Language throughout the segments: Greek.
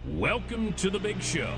Welcome to the big show.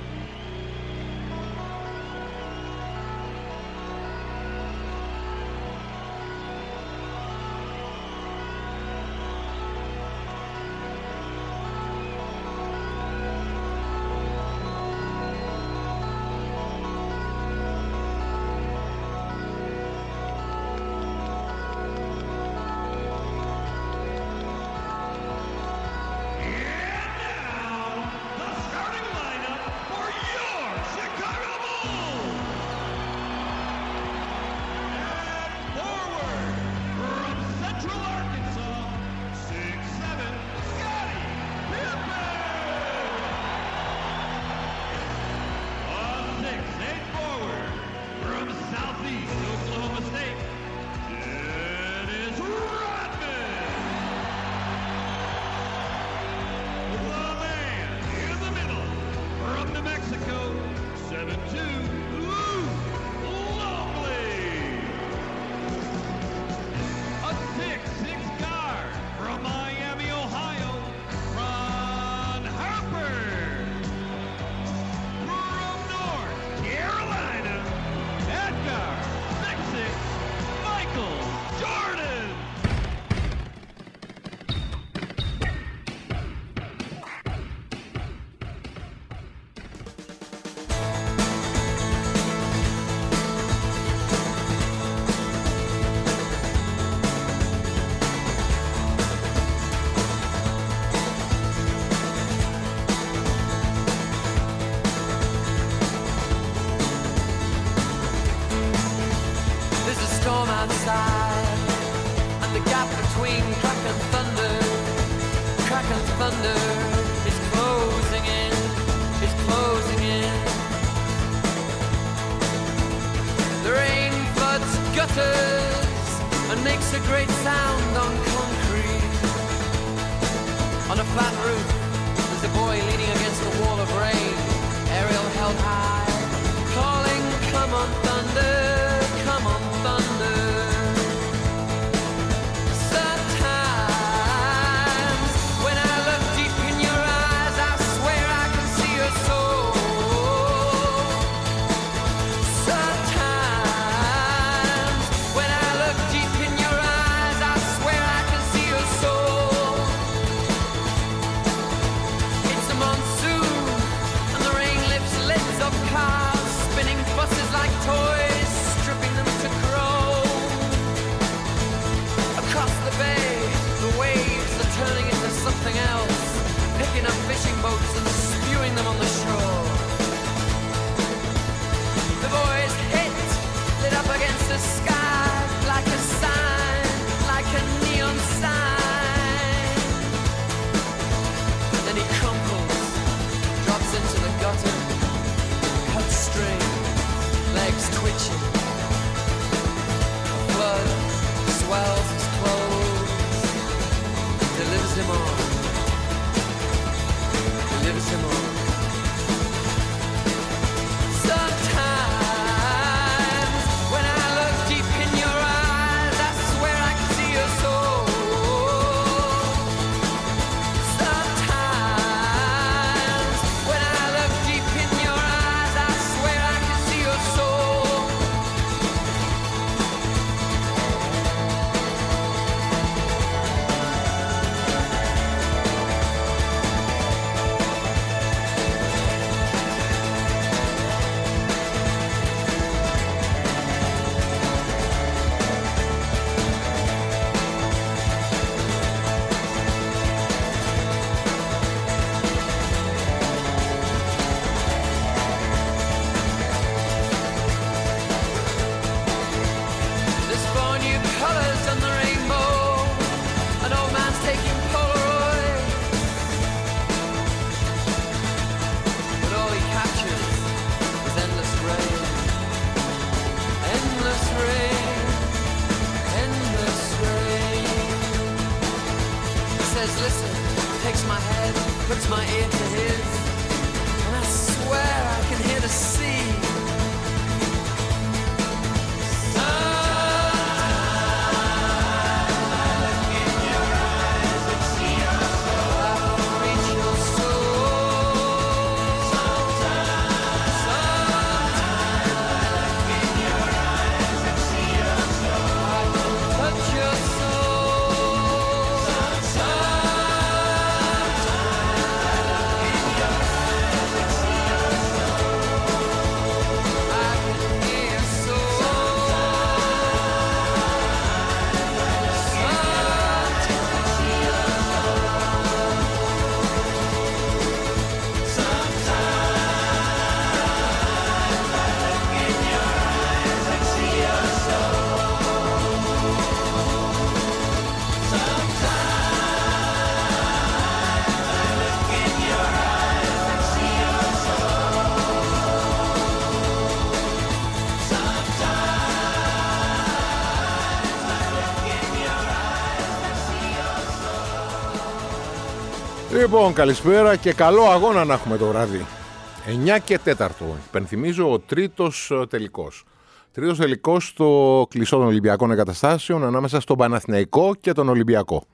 Λοιπόν, καλησπέρα και καλό αγώνα να έχουμε το βράδυ. 9 και 4. Υπενθυμίζω ο τρίτος τελικός. Τρίτος τελικός στο κλεισό των Ολυμπιακών εγκαταστάσεων ανάμεσα στον Παναθηναϊκό και τον Ολυμπιακό.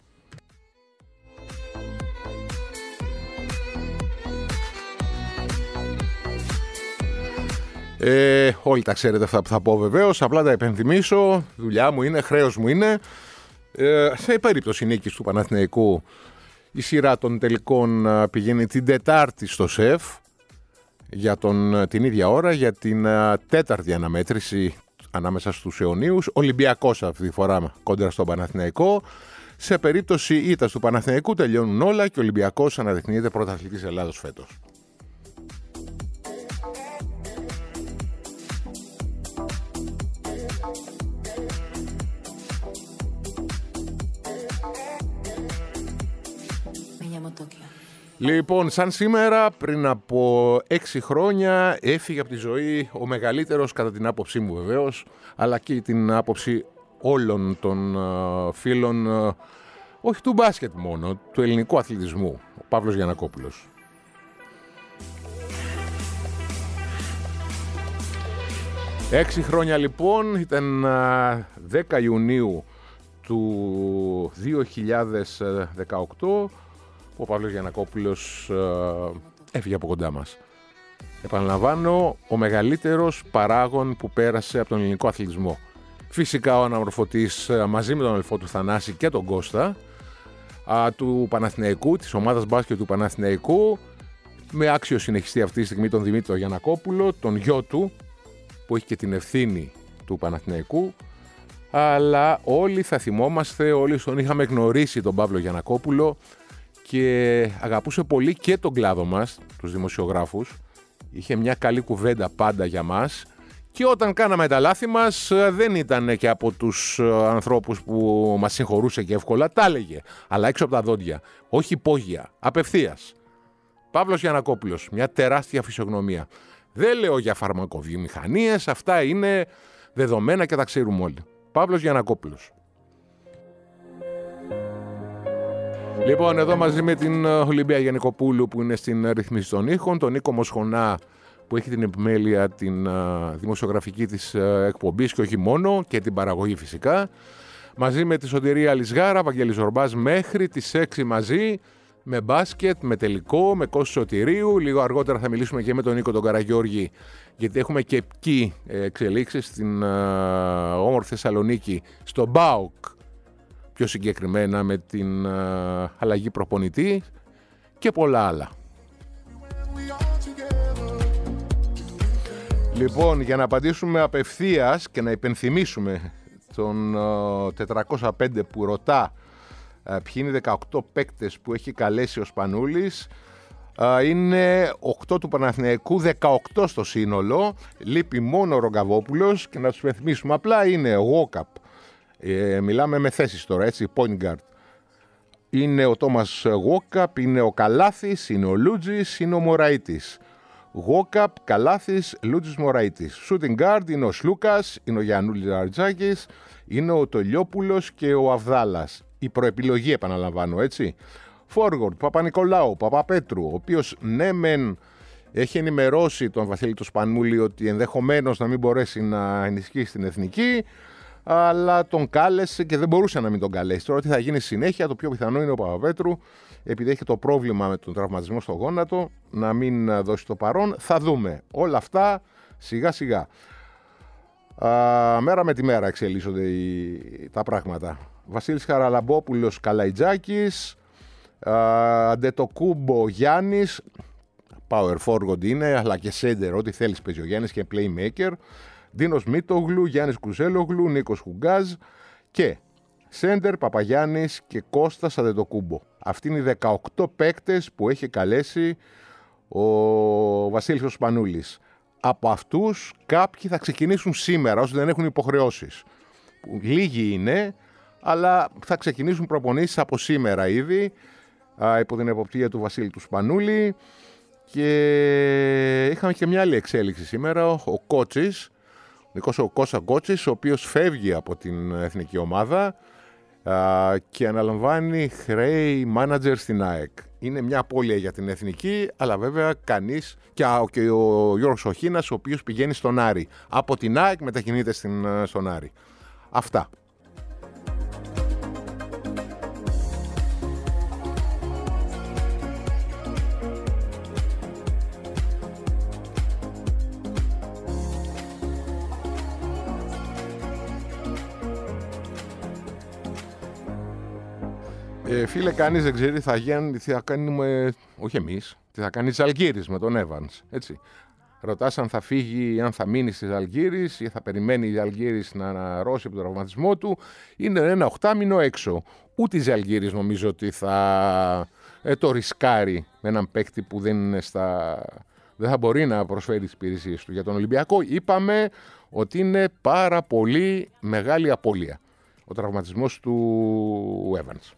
Όλοι τα ξέρετε αυτά που θα πω βεβαίως, απλά τα υπενθυμίσω, δουλειά μου είναι, χρέος μου είναι. Σε περίπτωση νίκης του Παναθηναϊκού, η σειρά των τελικών πηγαίνει την Τετάρτη στο ΣΕΦ για την ίδια ώρα, για την τέταρτη αναμέτρηση ανάμεσα στους αιωνίους. Ολυμπιακός αυτή τη φορά κόντρα στον Παναθηναϊκό. Σε περίπτωση ήττας του Παναθηναϊκού τελειώνουν όλα και ο Ολυμπιακός αναδεικνύεται πρωταθλητής Ελλάδος φέτος. Λοιπόν, σαν σήμερα, πριν από 6 χρόνια, έφυγε από τη ζωή ο μεγαλύτερος, κατά την άποψή μου βεβαίως, αλλά και την άποψη όλων των φίλων, όχι του μπάσκετ μόνο, του ελληνικού αθλητισμού, ο Παύλος Γιαννακόπουλος. Έξι χρόνια λοιπόν, ήταν 10 Ιουνίου του 2018, ο Παύλος Γιαννακόπουλος έφυγε από κοντά μας. Επαναλαμβάνω, ο μεγαλύτερος παράγων που πέρασε από τον ελληνικό αθλητισμό. Φυσικά ο αναμορφωτής μαζί με τον αδελφό του Θανάση και τον Κώστα του Παναθηναϊκού, της ομάδας μπάσκετ του Παναθηναϊκού, με άξιο συνεχιστή αυτή τη στιγμή τον Δημήτρη Γιαννακόπουλο, τον γιο του που έχει και την ευθύνη του Παναθηναϊκού. Αλλά όλοι θα θυμόμαστε, όλοι τον είχαμε γνωρίσει τον Παύλο Γιαννακόπουλο και αγαπούσε πολύ και τον κλάδο μας, τους δημοσιογράφους. Είχε μια καλή κουβέντα πάντα για μας και όταν κάναμε τα λάθη μας δεν ήταν και από τους ανθρώπους που μας συγχωρούσε και εύκολα, τα έλεγε, αλλά έξω από τα δόντια, όχι υπόγεια, απευθείας. Παύλος Γιαννακόπουλος, μια τεράστια φυσιογνωμία. Δεν λέω για φαρμακοβιομηχανίες, αυτά είναι δεδομένα και τα ξέρουμε όλοι. Παύλος Γιαννακόπουλος. Λοιπόν, εδώ μαζί με την Ολυμπία Γιαννικοπούλου που είναι στην ρυθμίση των ήχων, τον Νίκο Μοσχονά που έχει την επιμέλεια την δημοσιογραφική της εκπομπής και όχι μόνο, και την παραγωγή φυσικά, μαζί με τη Σωτηρία Λισγάρα, Βαγγέλης Ζορμπάς μέχρι τις 6 μαζί, με μπάσκετ, με τελικό, με Κώστα Σωτηρίου. Λίγο αργότερα θα μιλήσουμε και με τον Νίκο τον Καραγιώργη, γιατί έχουμε και εκεί εξελίξεις στην όμορφη Θεσσαλονίκη, στο ΜΠΑΟΚ, πιο συγκεκριμένα με την αλλαγή προπονητή και πολλά άλλα. Λοιπόν, για να απαντήσουμε απευθείας και να υπενθυμίσουμε τον 405 που ρωτά ποιοι είναι οι 18 παίκτες που έχει καλέσει ο Σπανούλης, είναι 8 του Παναθηναϊκού, 18 στο σύνολο, λείπει μόνο ο Ρογκαβόπουλος και να τους υπενθυμίσουμε απλά είναι ο Γόκαπ. Μιλάμε με θέσεις τώρα, έτσι, point guard. Είναι ο Τόμας Γόκαπ, είναι ο Καλάθης, είναι ο Λούτζης, είναι ο Μωραΐτης. Γόκαπ, Καλάθης, Λούτζης, Μωραΐτης. Shooting guard είναι ο Σλούκας, είναι ο Γιαννούλης Αρτζάκης, είναι ο Τολιόπουλος και ο Αβδάλας. Η προεπιλογή, επαναλαμβάνω, έτσι. Forward, Παπα-Νικολάου, Παπαπέτρου, ο οποίος ναι μεν έχει ενημερώσει τον Βασίλη του Σπανούλη ότι ενδεχομένως να μην μπορέσει να ενισχύσει την εθνική, αλλά τον κάλεσε και δεν μπορούσε να μην τον καλέσει. Τώρα τι θα γίνει συνέχεια, το πιο πιθανό είναι ο Παπαπέτρου, επειδή έχει το πρόβλημα με τον τραυματισμό στο γόνατο, να μην δώσει το παρόν. Θα δούμε. Όλα αυτά σιγά σιγά. Μέρα με τη μέρα εξελίσσονται τα πράγματα. Βασίλης Χαραλαμπόπουλος, Καλαϊτζάκης, Αντετοκούμπο, Γιάννης, power forward είναι, αλλά και center, ό,τι θέλεις παίζει ο Γιάννης και playmaker. Δίνος Μίτογλου, Γιάννης Κουζέλογλου, Νίκος Χουγκάζ και Σέντερ, Παπαγιάννης και Κώστας Αντετοκούμπο. Αυτοί είναι οι 18 παίκτες που έχει καλέσει ο Βασίλης ο Σπανούλης. Από αυτούς κάποιοι θα ξεκινήσουν σήμερα, όσοι δεν έχουν υποχρεώσεις. Λίγοι είναι, αλλά θα ξεκινήσουν προπονήσεις από σήμερα ήδη, υπό την εποπτεία του Βασίλη του Σπανούλη. Και είχαμε και μια άλλη εξέλιξη σήμερα, ο Κότσης, ο Κώστα Κότσης, ο οποίος φεύγει από την εθνική ομάδα και αναλαμβάνει χρέη μάνατζερ στην ΑΕΚ. είναι μια απώλεια για την εθνική, αλλά βέβαια κανείς, και ο Γιώργος Οχίνας, ο οποίος πηγαίνει στον Άρη. Από την ΑΕΚ μετακινείται στον Άρη. Αυτά. Φίλε, κανείς δεν ξέρει τι θα κάνουμε, όχι εμείς, τι θα κάνει Ζαλγκίρις με τον Evans, έτσι. Ρωτάς αν θα φύγει, αν θα μείνει στη Ζαλγκίρις ή θα περιμένει η Ζαλγκίρις να αναρρώσει από τον τραυματισμό του. Είναι ένα 8μήνο έξω. Ούτε η Ζαλγκίρις νομίζω ότι θα το ρισκάρει με έναν παίκτη που δεν θα μπορεί να προσφέρει τις υπηρεσίες του. Για τον Ολυμπιακό είπαμε ότι είναι πάρα πολύ μεγάλη απώλεια ο τραυματισμός του Evans.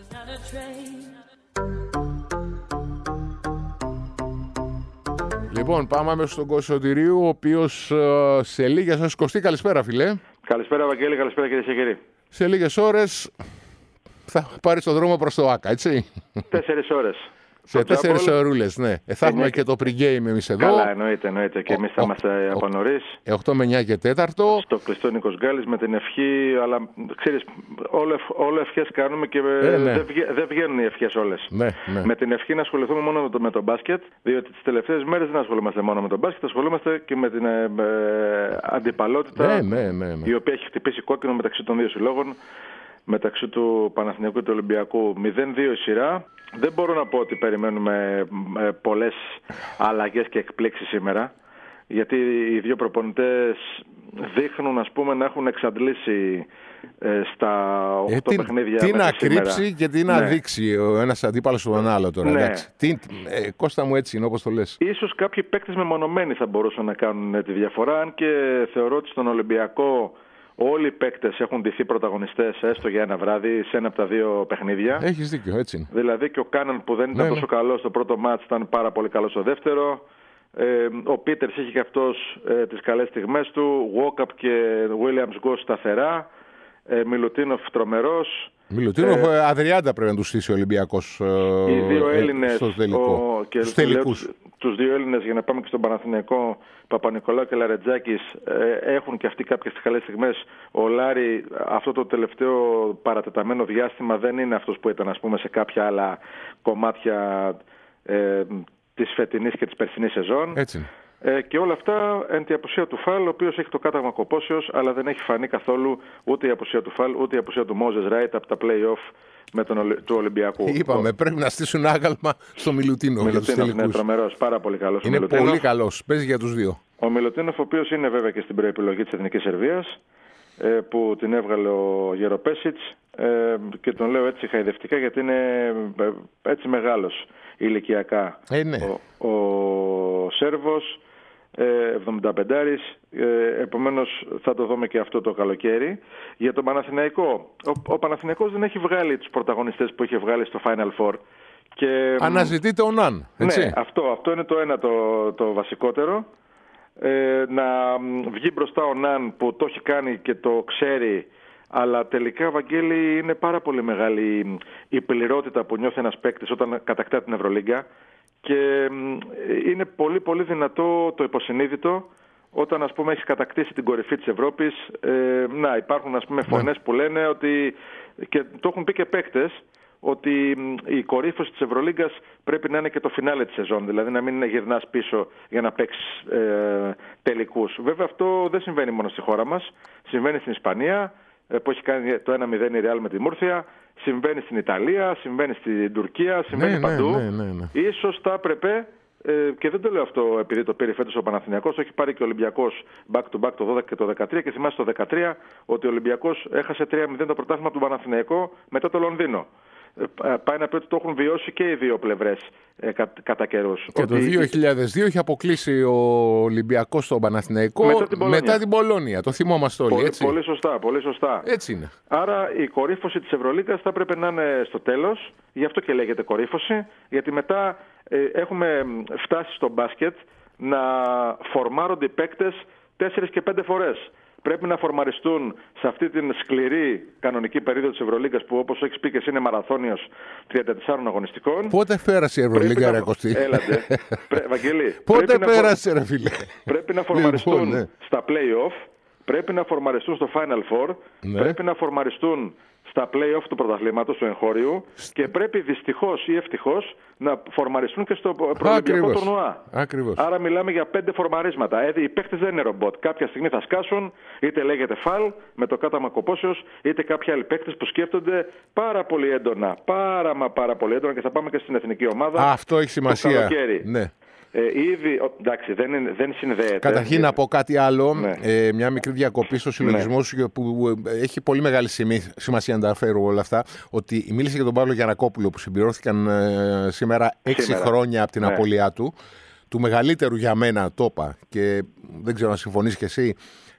Λοιπόν, πάμε μέσα στον Κώστα Σωτηρίου, ο οποίος σε λίγες ώρες... Κωστή, καλησπέρα φίλε. Καλησπέρα Βαγγέλη, καλησπέρα κυρίες και κύριοι. Σε λίγες ώρες θα πάρεις τον δρόμο προς το ΆΚΑ, έτσι. 4 ώρες. Σε 4 ωρούλες, ναι. Θα έχουμε και το pre-game εμείς εδώ. Καλά, εννοείται. Και εμείς θα είμαστε από νωρίς. 8 με 9 και 4. Στο κλειστό Νίκος Γκάλης με την ευχή, αλλά ξέρεις, όλο ευχές κάνουμε και δεν βγαίνουν οι ευχές όλες. Ναι. Με την ευχή να ασχοληθούμε μόνο με το μπάσκετ, διότι τις τελευταίες μέρες δεν ασχολούμαστε μόνο με το μπάσκετ, ασχολούμαστε και με την αντιπαλότητα, η οποία έχει χτυπήσει κόκκινο μεταξύ των δύο συλλόγων. Μεταξύ του Παναθηναϊκού και του Ολυμπιακού 0-2 η σειρά. Δεν μπορώ να πω ότι περιμένουμε πολλές αλλαγές και εκπλήξεις σήμερα, γιατί οι δύο προπονητές δείχνουν, ας πούμε, να έχουν εξαντλήσει στα 8 παιχνίδια. Τι να κρύψει και τι να δείξει ο ένας αντίπαλος στον άλλο τώρα. Ναι. Κώστα μου, έτσι είναι όπως το λες. Ίσως κάποιοι παίκτες μεμονωμένοι θα μπορούσαν να κάνουν τη διαφορά, αν και θεωρώ ότι στον Ολυμπιακό όλοι οι παίκτες έχουν ντυθεί πρωταγωνιστές, έστω για ένα βράδυ, σε ένα από τα δύο παιχνίδια. Έχεις δίκιο, έτσι είναι. Δηλαδή και ο Κάναν που δεν ήταν τόσο καλός στο πρώτο μάτς ήταν πάρα πολύ καλός στο δεύτερο. Ο Πίτερς είχε και αυτός τις καλές στιγμές του. Walkup και Williams Γκος σταθερά. Μιλουτίνοφ τρομερός. Μιλουτίνοφ αδριάντα πρέπει να του στήσει ο Ολυμπιακός οι δύο Έλληνες στους τελικούς. Τους δύο Έλληνες, για να πάμε και στον Παναθηναϊκό, Παπα-Νικολάου και Λαρετζάκης, έχουν και αυτοί κάποιες καλές στιγμές. Ο Λάρη αυτό το τελευταίο παρατεταμένο διάστημα δεν είναι αυτός που ήταν, ας πούμε, σε κάποια άλλα κομμάτια της φετινής και της περσινής σεζόν. Έτσι. Και όλα αυτά εν τη απουσία του Φαλ, ο οποίος έχει το κάταγμα κοπόσεως, αλλά δεν έχει φανεί καθόλου ούτε η απουσία του Φαλ ούτε η απουσία του Μόζες Ράιτ από τα play-off του Ολυμπιακού. Είπαμε, πρέπει να στήσουν άγαλμα στο Μιλουτίνοφ για τους τελικούς. Είναι τρομερός, πάρα πολύ καλός. Είναι πολύ καλός, παίζει για τους δύο. Ο Μιλουτίνοφ, ο οποίος είναι βέβαια και στην προεπιλογή της Εθνικής Σερβίας, που την έβγαλε ο Γεροπέσιτς, και τον λέω έτσι χαϊδευτικά γιατί είναι έτσι μεγάλος ηλικιακά. Ναι. Ο Σέρβος, 75άρης, επομένως θα το δούμε και αυτό το καλοκαίρι. Για τον Παναθηναϊκό, ο Παναθηναϊκός δεν έχει βγάλει τους πρωταγωνιστές που είχε βγάλει στο Final Four. Και αναζητείται ο Ναν, έτσι. Ναι, αυτό είναι το ένα το βασικότερο. Να βγει μπροστά ο Ναν που το έχει κάνει και το ξέρει, αλλά τελικά, Βαγγέλη, είναι πάρα πολύ μεγάλη η πληρότητα που νιώθει ένας παίκτης όταν κατακτά την Ευρωλίγκα, και είναι πολύ πολύ δυνατό το υποσυνείδητο όταν, ας πούμε, έχεις κατακτήσει την κορυφή της Ευρώπης. Υπάρχουν, ας πούμε, φωνές που λένε ότι, και το έχουν πει και παίκτες, ότι η κορύφωση της Ευρωλίγκας πρέπει να είναι και το φινάλε της σεζόν, δηλαδή να μην γυρνάς πίσω για να παίξεις τελικούς. Βέβαια αυτό δεν συμβαίνει μόνο στη χώρα μας, συμβαίνει στην Ισπανία που έχει κάνει το 1-0 η Ρεάλ με τη Μούρθια, συμβαίνει στην Ιταλία, συμβαίνει στην Τουρκία, συμβαίνει παντού. Ναι. Ίσως θα έπρεπε, και δεν το λέω αυτό επειδή το πήρε φέτος ο Παναθηναϊκός, το έχει πάρει και ο Ολυμπιακός back to back το 12 και το 13, και θυμάσαι το 13 ότι ο Ολυμπιακός έχασε 3-0 το πρωτάθλημα από τον Παναθηναϊκό μετά το Λονδίνο. Πάει να πει ότι το έχουν βιώσει και οι δύο πλευρές κατά καιρούς. Και το 2002 είχε αποκλείσει ο Ολυμπιακός στον Παναθηναϊκό μετά την Πολώνια. Το θυμόμαστε όλοι, έτσι. Πολύ σωστά. Έτσι είναι. Άρα η κορύφωση της Ευρωλίγκας θα πρέπει να είναι στο τέλος. Γι' αυτό και λέγεται κορύφωση. Γιατί μετά έχουμε φτάσει στο μπάσκετ να φορμάρονται οι παίκτες 4 και 5 φορές. πρέπει να φορμαριστούν σε αυτή την σκληρή κανονική περίοδο της Ευρωλίγκας που, όπως έχεις πει και εσύ, είναι μαραθώνιος 34 αγωνιστικών. Πότε πέρασε η Ευρωλίγκα, ρε Κωστή? Έλατε. Βαγγέλη. Πότε πέρασε, ρε φίλε? Πρέπει να φορμαριστούν Λοιπόν, ναι. στα play-off, πρέπει να φορμαριστούν στο Final Four, Ναι. πρέπει να φορμαριστούν στα play-off του πρωταθλήματος, του εγχώριου, και πρέπει δυστυχώς ή ευτυχώς να φορμαριστούν και στο προολυμπιακό τουρνουά. Ακριβώς. Άρα μιλάμε για 5 φορμαρίσματα. Οι παίκτες δεν είναι ρομπότ. Κάποια στιγμή θα σκάσουν, είτε λέγεται φαλ με το κάταμα κοπόσεως, είτε κάποιοι άλλοι παίκτες που σκέφτονται πάρα πολύ έντονα. Πάρα πολύ έντονα, και θα πάμε και στην εθνική ομάδα. Αυτό έχει σημασία. Ναι. Ήδη, εντάξει, δεν συνδέεται. Καταρχήν να πω κάτι άλλο, Ναι. μια μικρή διακοπή στο συλλογισμό σου που έχει πολύ μεγάλη σημασία να τα φέρω όλα αυτά, ότι μίλησε για τον Παύλο Γιαννακόπουλο που συμπληρώθηκαν σήμερα 6 χρόνια από την απώλειά του μεγαλύτερου για μένα, το είπα, και δεν ξέρω να συμφωνείς κι εσύ,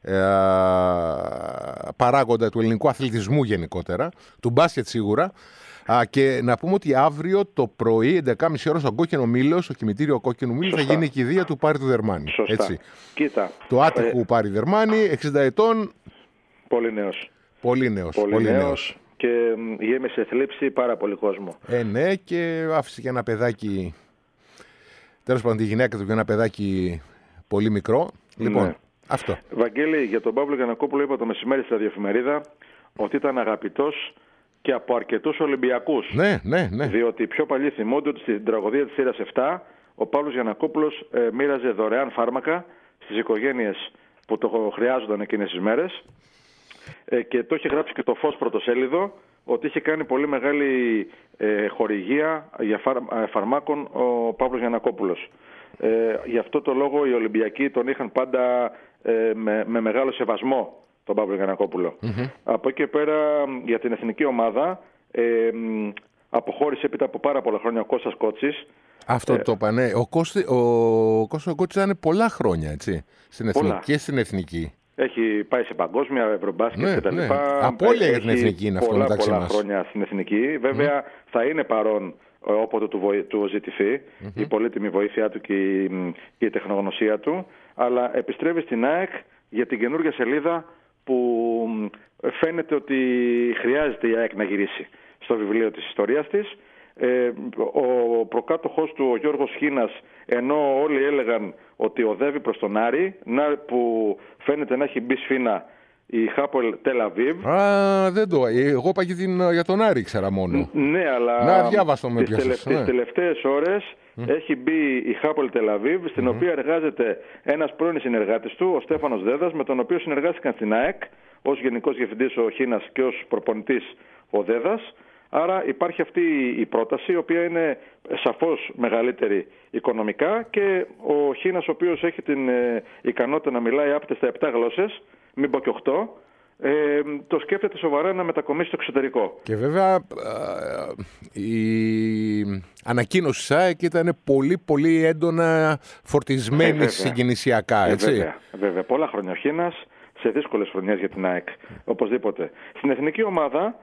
παράγοντα του ελληνικού αθλητισμού γενικότερα, του μπάσκετ σίγουρα. Και να πούμε ότι αύριο το πρωί, 11.30 ώρα, στον Κόκκινο Μήλο, στο κημητήριο Κόκκινου Μήλου, θα γίνει η κηδεία του Πάρη του Δερμάνη. Σωστά. Έτσι. Κοίτα. Το άτυχου Πάρη Δερμάνη, 60 ετών. Πολύ νέος. Πολύ νέος. Πολύ νέος. Και γέμισε θλίψη πάρα πολύ κόσμο. Ναι, και άφησε και ένα παιδάκι. Τέλος πάντων, τη γυναίκα του και ένα παιδάκι πολύ μικρό. Λοιπόν, Ναι. αυτό. Βαγγέλη, για τον Παύλο Γιαννακόπουλο είπα το μεσημέρι στη ραδιοεφημερίδα ότι ήταν αγαπητός και από αρκετούς Ολυμπιακούς. Ναι. Διότι οι πιο παλιοί θυμούνται ότι στην τραγωδία της θύρας 7 ο Παύλος Γιαννακόπουλος μοίραζε δωρεάν φάρμακα στις οικογένειες που το χρειάζονταν εκείνες τις μέρες, και το είχε γράψει και το Φως πρωτοσέλιδο ότι είχε κάνει πολύ μεγάλη χορηγία για φαρμάκων ο Παύλος Γιαννακόπουλος. Γι' αυτό το λόγο οι Ολυμπιακοί τον είχαν πάντα με μεγάλο σεβασμό, τον Παύλο Γιαννακόπουλο. Από εκεί και πέρα για την εθνική ομάδα αποχώρησε έπειτα από πάρα πολλά χρόνια ο Κώστας Κότσης. Αυτό το είπα, ναι. Ο Κώστας Κότσης ήταν πολλά χρόνια, έτσι, στην εθνική και στην εθνική. Έχει πάει σε παγκόσμια, ευρωμπάσκετ κτλ. Ναι. Απώλεια για την εθνική είναι αυτό, μεταξύ πολλά μας. χρόνια στην εθνική. Βέβαια θα είναι παρόν όποτε του ζητηθεί, η πολύτιμη βοήθειά του και η τεχνογνωσία του, αλλά επιστρέφει στην ΑΕΚ για την καινούργια σελίδα που φαίνεται ότι χρειάζεται η ΑΕΚ να γυρίσει στο βιβλίο της ιστορίας της. Ο προκάτοχός του, ο Γιώργος Χίνας, ενώ όλοι έλεγαν ότι οδεύει προς τον Άρη, που φαίνεται να έχει μπει σφήνα η Χάπολ Τελ Αβίβ. Δεν το. Εγώ είπα και για τον Άρη, ήξερα μόνο. Ναι, αλλά να διάβαστο με τις τελευταίες ώρες έχει μπει η Χάπολ Τελ Αβίβ, στην οποία εργάζεται ένας πρώην συνεργάτης του, ο Στέφανος Δέδας, με τον οποίο συνεργάστηκαν στην ΑΕΚ ως γενικός διευθυντής ο Χίνας και ως προπονητής ο Δέδας. Άρα υπάρχει αυτή η πρόταση, η οποία είναι σαφώς μεγαλύτερη οικονομικά, και ο Χίνας, ο οποίος έχει την ικανότητα να μιλάει άπτες στα 7 γλώσσες, μην πω και 8, το σκέφτεται σοβαρά να μετακομίσει στο εξωτερικό. Και βέβαια η ανακοίνωση ΣΑΕΚ ήταν πολύ έντονα φορτισμένη συγκινησιακά, έτσι. Βέβαια. Πολλά χρόνια ο Χίνας, σε δύσκολες χρονιές για την ΑΕΚ, οπωσδήποτε. Στην εθνική ομάδα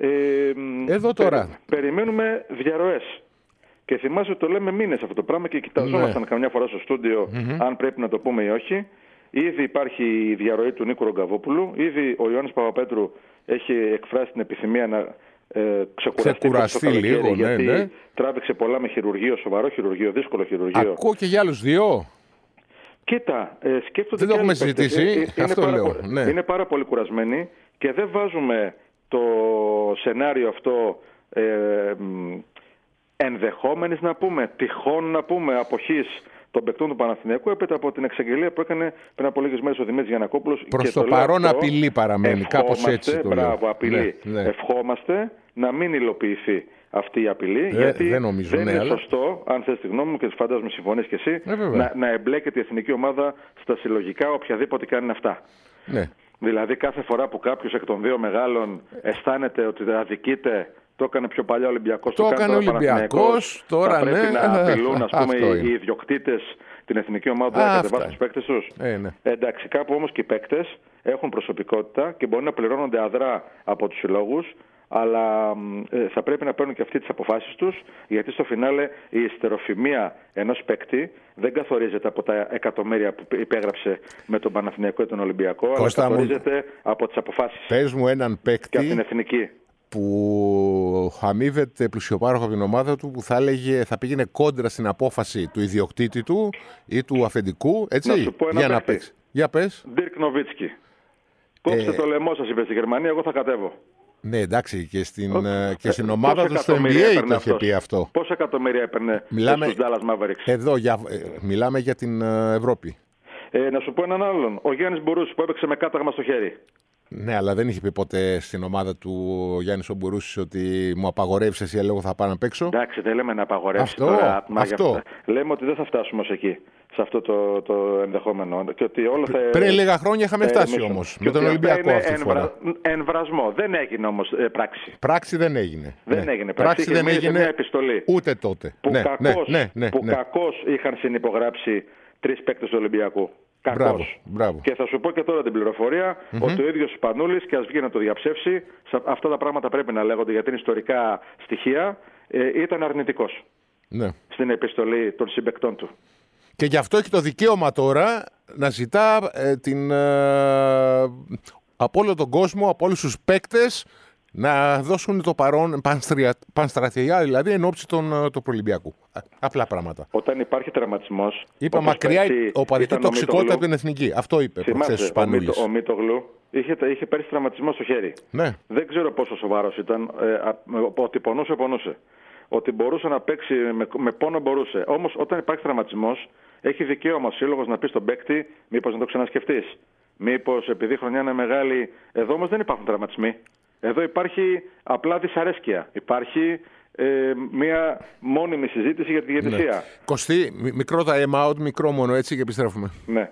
εδώ τώρα περιμένουμε διαρροές. Και θυμάσαι ότι το λέμε μήνες αυτό το πράγμα και κοιταζόμασταν καμιά φορά στο στούντιο αν πρέπει να το πούμε ή όχι. Ήδη υπάρχει η διαρροή του Νίκου Ρογκαβόπουλου. Ήδη ο Ιωάννης Παπαπέτρου έχει εκφράσει την επιθυμία να ξεκουραστεί λίγο, γιατί τράβηξε πολλά με χειρουργείο, σοβαρό χειρουργείο, δύσκολο χειρουργείο. Ακούω και για άλλους 2. Κοίτα, σκέφτονται. Δεν το έχουμε συζητήσει. Είναι πάρα πολύ κουρασμένοι και δεν βάζουμε το σενάριο αυτό ενδεχόμενης να πούμε, τυχόν να πούμε, αποχής των παικτών του Παναθηναϊκού έπειτα από την εξαγγελία που έκανε πριν από λίγες μέρες ο Δημήτρης Γιαννακόπουλος. Προς το παρόν απειλή παραμένει, κάπως έτσι το λέω. Μπράβο, απειλή. Ναι. Ευχόμαστε να μην υλοποιηθεί αυτή η απειλή, γιατί δεν είναι σωστό, αν θες τη γνώμη μου και φαντάζομαι συμφωνείς και εσύ, να εμπλέκεται η εθνική ομάδα στα συλλογικά οποιαδήποτε κάνει αυτά. Ναι. Δηλαδή κάθε φορά που κάποιος εκ των δύο μεγάλων αισθάνεται ότι αδικείται, το έκανε πιο παλιά ο Ολυμπιακός, το έκανε ο Ολυμπιακός, τώρα θα πρέπει να απειλούν, ας πούμε, οι ιδιοκτήτες την εθνική ομάδα να κατεβάσουν τους παίκτες τους. Ναι. Εντάξει, κάπου όμως και οι παίκτες έχουν προσωπικότητα και μπορεί να πληρώνονται αδρά από τους συλλόγους, αλλά θα πρέπει να παίρνουν και αυτοί τις αποφάσεις τους, γιατί στο φινάλε η ιστεροφημία ενός παίκτη δεν καθορίζεται από τα εκατομμύρια που υπέγραψε με τον Παναθηναϊκό ή τον Ολυμπιακό, Κώστα, αλλά καθορίζεται από τις αποφάσεις. Πες μου έναν παίκτη και από την εθνική που αμείβεται πλουσιοπάροχο από την ομάδα του, που θα πήγαινε κόντρα στην απόφαση του ιδιοκτήτη του ή του αφεντικού, έτσι, να σου πω ένα για να παίκτη. παίξει. Για πες. Ντίρκ Νοβίτσκι. Κόψτε το λαιμό σας, είπε στη Γερμανία, εγώ θα κατέβω. Ναι, εντάξει, και στην ομάδα του στο NBA το είχε πει αυτό. Πόσα εκατομμύρια έπαιρνε στους Dallas Mavericks? Εδώ μιλάμε για την Ευρώπη. Να σου πω έναν άλλον. Ο Γιάννης Μπουρούσης που έπαιξε με κάταγμα στο χέρι. Ναι, αλλά δεν είχε πει ποτέ στην ομάδα του ο Γιάννης ο Μπουρούσης ότι μου απαγορεύεις εσύ, εγώ θα πάω να παίξω. Εντάξει, δεν λέμε να απαγορεύσει αυτό. Λέμε ότι δεν θα φτάσουμε ως εκεί, σε αυτό το ενδεχόμενο. Και ότι όλο πριν λίγα χρόνια είχαμε φτάσει όμως, με τον Ολυμπιακό αυτή τη φορά. Εμβρασμό. Δεν έγινε όμως πράξη. Πράξη δεν έγινε. Δεν έγινε. Πράξη δεν έγινε μια επιστολή. Ούτε τότε. Που κακώς είχαν συνυπογράψει 3 παίκτες του Ολυμπιακού. Μπράβο. Και θα σου πω και τώρα την πληροφορία ότι ο ίδιος Σπανούλης, και ας βγει να το διαψεύσει, αυτά τα πράγματα πρέπει να λέγονται γιατί είναι ιστορικά στοιχεία, ήταν αρνητικός στην επιστολή των συμπαικτών του. Και γι' αυτό έχει το δικαίωμα τώρα να ζητά από όλο τον κόσμο, από όλους τους παίκτες, να δώσουν το παρόν πανστρατηγικά, δηλαδή εν ώψη του Προολυμπιακού. Απλά πράγματα. Όταν υπάρχει τραυματισμός. Είπα μακριά οπαδική τοξικότητα από την εθνική. Αυτό είπε προχθές ο Σπανούλης. Ο Μίτογλου είχε πέρυσι τραυματισμό στο χέρι. Ναι. Δεν ξέρω πόσο σοβαρός ήταν. Ότι πονούσε. Ότι μπορούσε να παίξει με πόνο μπορούσε. Όμως όταν υπάρχει τραυματισμός, έχει δικαίωμα ο σύλλογος να πει στον παίκτη, μήπως να το ξανασκεφτείς. Μήπως επειδή η χρονιά είναι μεγάλη. Εδώ όμως δεν υπάρχουν τραυματισμοί. Εδώ υπάρχει απλά δυσαρέσκεια. Υπάρχει μια μόνιμη συζήτηση για τη διαιτησία. Ναι. Κωστή, μικρό time out, μικρό μόνο έτσι και επιστρέφουμε. Ναι.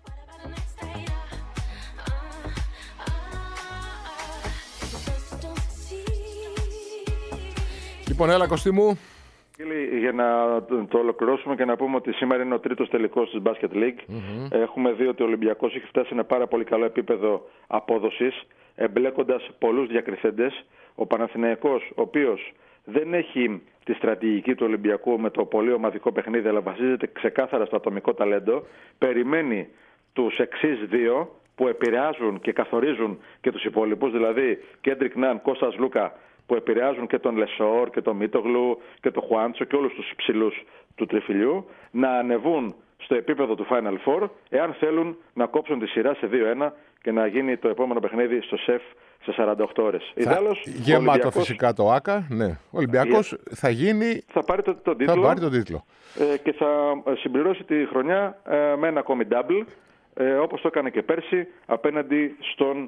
Λοιπόν, έλα Κωστή μου. Για να το ολοκληρώσουμε και να πούμε ότι σήμερα είναι ο τρίτος τελικός της Basket League. Έχουμε δει ότι ο Ολυμπιακός έχει φτάσει σε ένα πάρα πολύ καλό επίπεδο απόδοσης, εμπλέκοντας πολλούς διακριθέντες. Ο Παναθηναϊκός, ο οποίος δεν έχει τη στρατηγική του Ολυμπιακού με το πολύ ομαδικό παιχνίδι, αλλά βασίζεται ξεκάθαρα στο ατομικό ταλέντο, περιμένει τους εξής δύο που επηρεάζουν και καθορίζουν και τους υπόλοιπους, δηλαδή Κέντρικ Ναν, Κώστας Λούκα, που επηρεάζουν και τον Λεσόρ και τον Μίτογλου και τον Χουάντσο και όλους τους υψηλούς του τριφυλιού, να ανεβούν στο επίπεδο του Final Four, εάν θέλουν να κόψουν τη σειρά σε 2-1 και να γίνει το επόμενο παιχνίδι στο ΣΕΦ σε 48 ώρες. Γεμάτο φυσικά το ΆΚΑ, ναι. Ο Ολυμπιακός θα πάρει τον τίτλο. Και θα συμπληρώσει τη χρονιά με ένα ακόμη double, όπως το έκανε και πέρσι απέναντι στον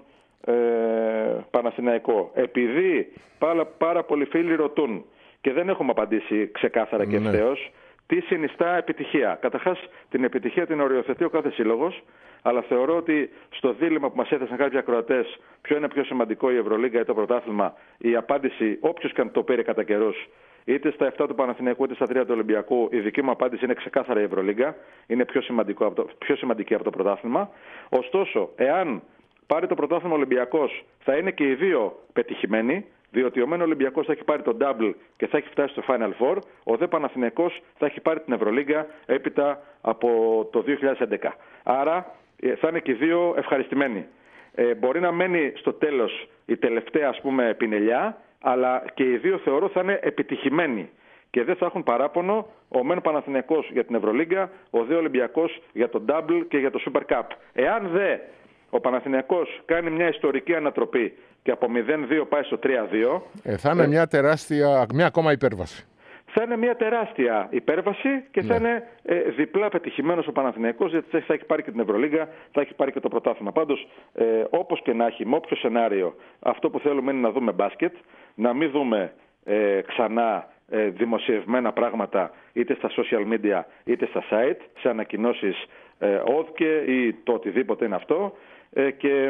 Παναθηναϊκό. Επειδή πάρα πολλοί φίλοι ρωτούν και δεν έχουμε απαντήσει ξεκάθαρα και ευθέως, τι συνιστά επιτυχία. Καταρχάς, την επιτυχία την οριοθετεί ο κάθε σύλλογος, αλλά θεωρώ ότι στο δίλημμα που μας έθεσαν κάποιοι ακροατές, ποιο είναι πιο σημαντικό, η Ευρωλίγκα ή το πρωτάθλημα, η απάντηση, όποιος και αν το πήρε κατά καιρούς, είτε στα 7 του Παναθηναϊκού είτε στα 3 του Ολυμπιακού, η δική μου απάντηση είναι ξεκάθαρα η Ευρωλίγκα. Είναι πιο σημαντική από το πρωτάθλημα. Ωστόσο, εάν πάρει το πρωτάθλημα Ολυμπιακός, θα είναι και οι δύο πετυχημένοι, διότι ο μεν Ολυμπιακός θα έχει πάρει το double και θα έχει φτάσει στο Final Four, ο δε Παναθηναϊκός θα έχει πάρει την Ευρωλίγκα έπειτα από το 2011. Άρα θα είναι και οι δύο ευχαριστημένοι. Μπορεί να μένει στο τέλος η τελευταία πινελιά, αλλά και οι δύο θεωρώ θα είναι επιτυχημένοι και δεν θα έχουν παράπονο, ο μεν Παναθηναϊκός για την Ευρωλίγκα, ο δε Ολυμπιακός για το double και για το Super Cup. Εάν δε ο Παναθηναϊκός κάνει μια ιστορική ανατροπή και από 0-2 πάει στο 3-2. Θα είναι μια ακόμα υπέρβαση. Θα είναι μια τεράστια υπέρβαση και θα είναι διπλά πετυχημένος ο Παναθηναϊκός, γιατί θα έχει πάρει και την Ευρωλίγκα, θα έχει πάρει και το πρωτάθλημα. Πάντως, όπως και να έχει, με όποιο σενάριο, αυτό που θέλουμε είναι να δούμε μπάσκετ, να μην δούμε ξανά δημοσιευμένα πράγματα είτε στα social media είτε στα site, σε ανακοινώσεις ΟΔΚΕ ή το οτιδήποτε είναι αυτό. Και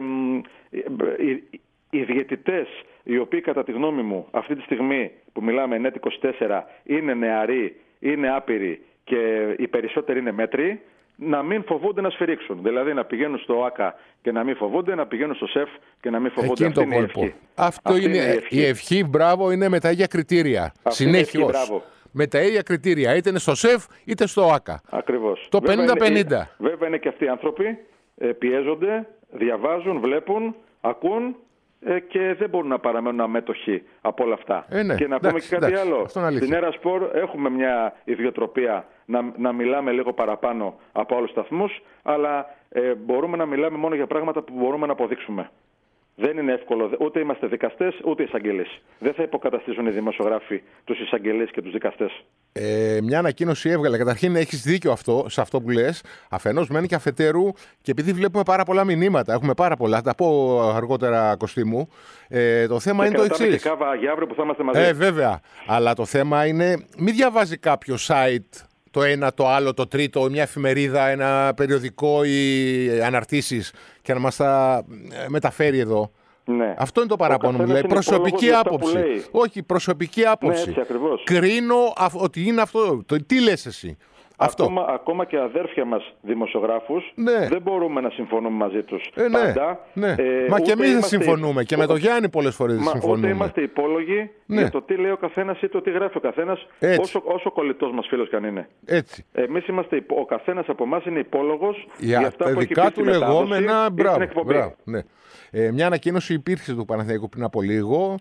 οι διαιτητές, οι οποίοι κατά τη γνώμη μου αυτή τη στιγμή που μιλάμε NET24 είναι νεαροί, είναι άπειροι και οι περισσότεροι είναι μέτριοι, να μην φοβούνται να σφυρίξουν. Δηλαδή να πηγαίνουν στο ΆΚΑ και να μην φοβούνται, να πηγαίνουν στο ΣΕΦ και να μην φοβούνται. Αυτή είναι το κόλπο. Αυτό είναι η ευχή, μπράβο, είναι με τα ίδια κριτήρια. Συνέχειως. Με τα ίδια κριτήρια, είτε είναι στο ΣΕΦ είτε στο ΆΚΑ. Ακριβώς. Το 50-50. Βέβαια είναι και αυτοί οι άνθρωποι, πιέζονται, διαβάζουν, βλέπουν, ακούν και δεν μπορούν να παραμένουν αμέτωχοι από όλα αυτά. Ναι. Και να πούμε και κάτι άλλο. Στην Έρα Σπορ έχουμε μια ιδιοτροπία να μιλάμε λίγο παραπάνω από άλλους σταθμούς, αλλά μπορούμε να μιλάμε μόνο για πράγματα που μπορούμε να αποδείξουμε. Δεν είναι εύκολο. Ούτε είμαστε δικαστές, ούτε εισαγγελείς. Δεν θα υποκαταστήσουν οι δημοσιογράφοι τους εισαγγελείς και τους δικαστές. Μια ανακοίνωση έβγαλε. Καταρχήν, έχεις δίκιο σε αυτό που λες. Αφενός μένει και αφετέρου, και επειδή βλέπουμε πάρα πολλά μηνύματα, έχουμε πάρα πολλά, θα τα πω αργότερα, Κωστή μου. Το θέμα είναι το εξής. Και κάβα για αύριο που θα είμαστε μαζί. Βέβαια. Αλλά το θέμα είναι, μην διαβάζει κάποιο site το ένα, το άλλο, το τρίτο, μια εφημερίδα, ένα περιοδικό ή αναρτήσεις και να μας τα μεταφέρει εδώ. Ναι. Αυτό είναι το παράπονο μου. Λέει προσωπική άποψη. Όχι, προσωπική άποψη. Ναι, έτσι ακριβώς. Κρίνω ότι είναι αυτό. Τι λες εσύ? Ακόμα και αδέρφια μας δημοσιογράφους, ναι, δεν μπορούμε να συμφωνούμε μαζί τους. Ναι, πάντα. Ναι. Μα και εμείς δεν συμφωνούμε. Και με τον Γιάννη πολλές φορές δεν συμφωνούμε. Ούτε είμαστε υπόλογοι, ναι, για το τι λέει ο καθένας ή το τι γράφει ο καθένας, όσο κολλητός μας φίλος καν είναι. Έτσι. Εμείς ο καθένας από εμάς είναι υπόλογος για αυτά που έχει πει του λεγόμενα. Μπράβο. Ναι. Μια ανακοίνωση υπήρξε του Παναθηναϊκού πριν από λίγο.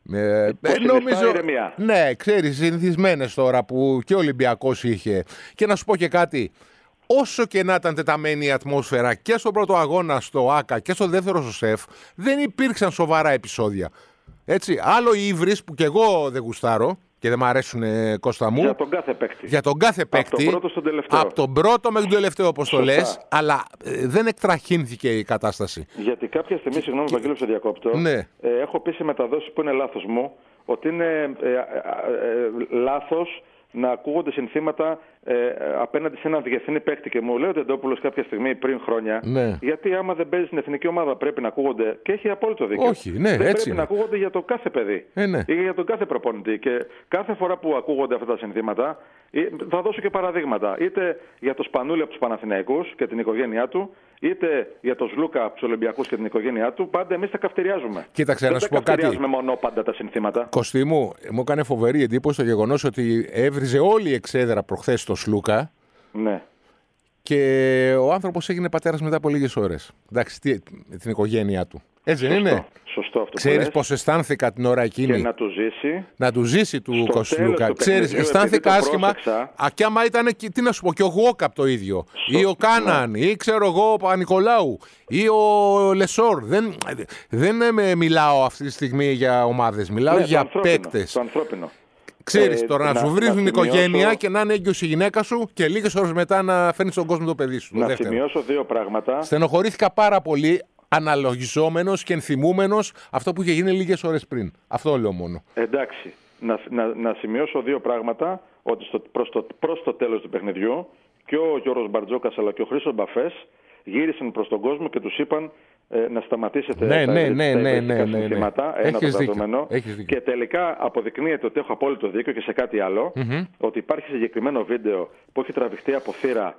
Νομίζω, ναι, ξέρεις, συνηθισμένες τώρα που και ο Ολυμπιακός είχε. Και να σου πω και κάτι, όσο και να ήταν τεταμένη η ατμόσφαιρα και στον πρώτο αγώνα στο ΆΚΑ και στο δεύτερο στο ΣΕΦ, δεν υπήρξαν σοβαρά επεισόδια. Έτσι, άλλο οι ύβρις που κι εγώ δεν γουστάρω και δεν μ' αρέσουν, Κώστα μου. Για τον κάθε παίκτη. Για τον κάθε παίκτη. Από τον πρώτο στον τελευταίο. Από τον πρώτο μέχρι τον τελευταίο, όπως το λες, αλλά δεν εκτραχύνθηκε η κατάσταση. Γιατί κάποια στιγμή, συγγνώμη, Βαγγέλη, σε διακόπτω, ναι, έχω πει σε μεταδόσεις που είναι λάθος μου, ότι είναι λάθος να ακούγονται συνθήματα απέναντι σε έναν διεθνή παίκτη. Και μου λέει ο Τεντόπουλος κάποια στιγμή πριν χρόνια, ναι, γιατί άμα δεν παίζει στην εθνική ομάδα πρέπει να ακούγονται. Και έχει απόλυτο δίκιο. Όχι, ναι, δεν έτσι πρέπει είναι να ακούγονται για το κάθε παιδί ναι, ή για τον κάθε προπονητή. Και κάθε φορά που ακούγονται αυτά τα συνθήματα, θα δώσω και παραδείγματα. Είτε για το Σπανούλη από τους Παναθηναϊκούς και την οικογένειά του, είτε για τον Σλούκα από τους Ολυμπιακούς και την οικογένειά του. Πάντα εμείς τα καυτηριάζουμε. Κοίταξε, να σου πω κάτι. Δεν καυτηριάζουμε μονόπαντα τα συνθήματα. Κωστή μου έκανε φοβερή εντύπωση το γεγονός ότι έβριζε όλη η εξέδρα προχθές στο Σλούκα. Ναι. Και ο άνθρωπος έγινε πατέρας μετά από λίγες ώρες. Εντάξει, με την οικογένειά του. Έτσι δεν είναι? Σωστό αυτό. Ξέρεις πώς αισθάνθηκα την ώρα εκείνη? Και να του ζήσει. Να του ζήσει του Κωστλούκα. Ξέρεις, αισθάνθηκα άσχημα. Και άμα ήταν, τι να σου πω, και ο Γουόκαπ το ίδιο. Ή ο Κάναν, ή ξέρω εγώ ο Παπα-Νικολάου, ή ο Λεσόρ. Δεν μιλάω αυτή τη στιγμή για ομάδες. Μιλάω για παίκτες. Το ανθρώπινο. Ξέρεις τώρα να σου βρίζουν η οικογένεια και να είναι έγκυος η γυναίκα σου και λίγες ώρες μετά να φέρνεις στον κόσμο το παιδί σου. Να σημειώσω δύο πράγματα. Στενοχωρήθηκα πάρα πολύ, αναλογιζόμενος και ενθυμούμενος αυτό που είχε γίνει λίγες ώρες πριν. Αυτό λέω μόνο. Εντάξει. Να σημειώσω δύο πράγματα, ότι προς το τέλος του παιχνιδιού και ο Γιώργος Μπαρτζόκας αλλά και ο Χρήστος Μπαφές γύρισαν προς τον κόσμο και τους είπαν να σταματήσετε τα συνθήματα, ένα το δεδομένο. Και τελικά αποδεικνύεται ότι έχω απόλυτο δίκιο και σε κάτι άλλο, ότι υπάρχει συγκεκριμένο βίντεο που έχει τραβηχτεί από θύρα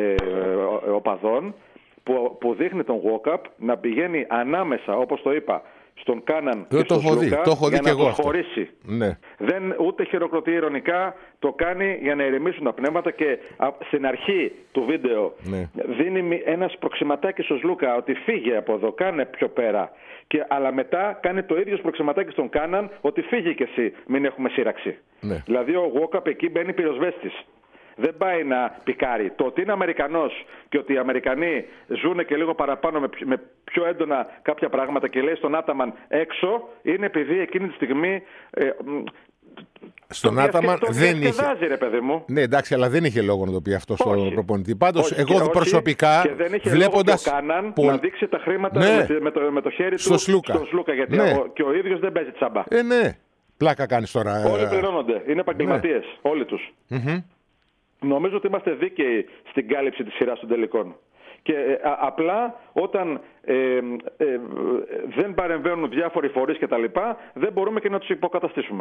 οπαδών που δείχνει τον Γουόκαπ να πηγαίνει ανάμεσα, όπως το είπα, στον Κάναν και στον Σλούκα για να προχωρήσει. Ναι. Ούτε χειροκροτεί ειρωνικά, το κάνει για να ηρεμήσουν τα πνεύματα και στην αρχή του βίντεο δίνει ένα προξηματάκι στον Σλούκα ότι φύγε από εδώ, κάνε πιο πέρα. Αλλά μετά κάνει το ίδιο προξηματάκι στον Κάναν ότι φύγε κι εσύ, μην έχουμε σύραξη. Ναι. Δηλαδή ο Γουόκαπ εκεί μπαίνει πυροσβέστης. Δεν πάει να πικάρει. Το ότι είναι Αμερικανός και ότι οι Αμερικανοί ζουν και λίγο παραπάνω με πιο έντονα κάποια πράγματα και λέει στον Άταμαν έξω, είναι επειδή εκείνη τη στιγμή στον Άταμαν δεν είχε. Ρε παιδί μου. Ναι, εντάξει, αλλά δεν είχε λόγο να το πει αυτό στον προπονητή. Πάντως, εγώ προσωπικά βλέποντας. Να δείξει τα χρήματα με το χέρι στο του Σλούκα. Στον Σλούκα, γιατί και ο ίδιος δεν παίζει τσάμπα. Ναι. Πλάκα κάνεις τώρα. Όλοι πληρώνονται. Είναι επαγγελματίες. Όλοι τους. Νομίζω ότι είμαστε δίκαιοι στην κάλυψη της σειράς των τελικών. Και απλά όταν δεν παρεμβαίνουν διάφοροι φορείς και τα λοιπά, δεν μπορούμε και να τους υποκαταστήσουμε.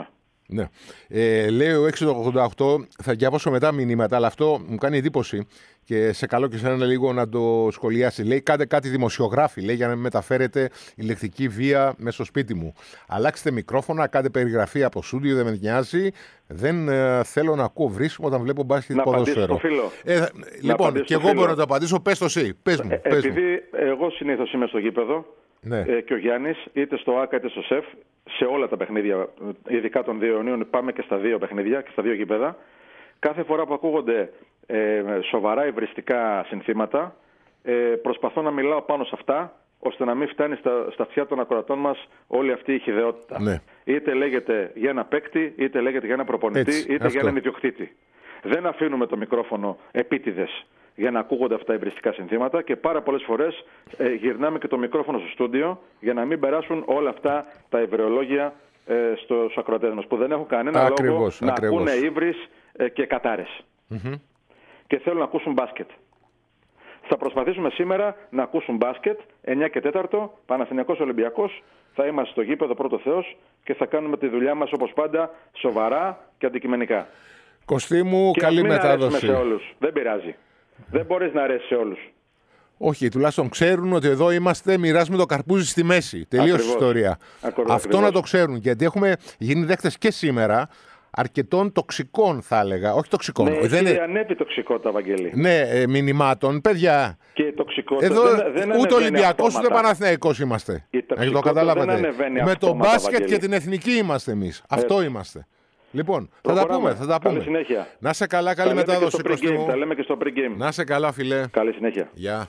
Ναι. Λέει ο 688, θα διαβάσω μετά μηνύματα, αλλά αυτό μου κάνει εντύπωση και σε καλό και σε ένα λίγο να το σχολιάσει. Λέει, κάντε κάτι δημοσιογράφοι, λέει, για να μην μεταφέρετε ηλεκτρική βία μέσα στο σπίτι μου. Αλλάξτε μικρόφωνα, κάντε περιγραφή από στούντιο, δεν με νοιάζει. Δεν θέλω να ακούω βρίσκω όταν βλέπω μπάσκετ ποδόσφαιρο. Λοιπόν, και εγώ μπορώ να το απαντήσω. Πες το εσύ. Πες μου. Επειδή εγώ συνήθως είμαι στο γήπεδο, ναι, και ο Γιάννης, είτε στο ΆΚΑ είτε στο ΣΕΦ, σε όλα τα παιχνίδια, ειδικά των 2 Ιουνίων, πάμε και στα 2 παιχνίδια και στα 2 γήπεδα. Κάθε φορά που ακούγονται σοβαρά υβριστικά συνθήματα, προσπαθώ να μιλάω πάνω σε αυτά, ώστε να μην φτάνει στα αυτιά των ακροατών μας όλη αυτή η χυδαιότητα. Ναι. Είτε λέγεται για ένα παίκτη, είτε λέγεται για ένα προπονητή, είτε για έναν ιδιοκτήτη. Δεν αφήνουμε το μικρόφωνο επίτηδες για να ακούγονται αυτά υβριστικά συνθήματα και πάρα πολλές φορές γυρνάμε και το μικρόφωνο στο στούντιο για να μην περάσουν όλα αυτά τα υβρεολόγια στους ακροατές μας, που δεν έχουν κανένα λόγο να ακούνε ύβρις και κατάρες. Mm-hmm. Και θέλουν να ακούσουν μπάσκετ. Θα προσπαθήσουμε σήμερα να ακούσουν μπάσκετ 9 και 4, Παναθηναϊκός Ολυμπιακός. Θα είμαστε στο γήπεδο πρώτο Θεός και θα κάνουμε τη δουλειά μας όπως πάντα, σοβαρά και αντικειμενικά. Κωστή μου, και καλή μετάδοση. Σε όλους. Δεν πειράζει. Δεν μπορείς να αρέσει σε όλους. Όχι, τουλάχιστον ξέρουν ότι εδώ είμαστε, μοιράζουμε το καρπούζι στη μέση. Τελείωσε η ιστορία. Αυτό να το ξέρουν, γιατί έχουμε γίνει δέχτες και σήμερα αρκετών τοξικών, θα έλεγα. Όχι τοξικών. Ναι, δεν είναι ανέβει τοξικότητα, Βαγγέλη. Ναι, μηνυμάτων. Παιδιά, και τοξικότητα. Εδώ ούτε Ολυμπιακός ούτε Παναθηναϊκός είμαστε. Το καταλάβατε. Με τον μπάσκετ, Βαγγέλη, και την εθνική είμαστε εμείς. Αυτό είμαστε. Λοιπόν, θα τα πούμε. Καλή συνέχεια. Να σε καλά, καλή μετάδοση. Τα λέμε και στο pre-game. Να σε καλά, φιλέ. Καλή συνέχεια. Γεια.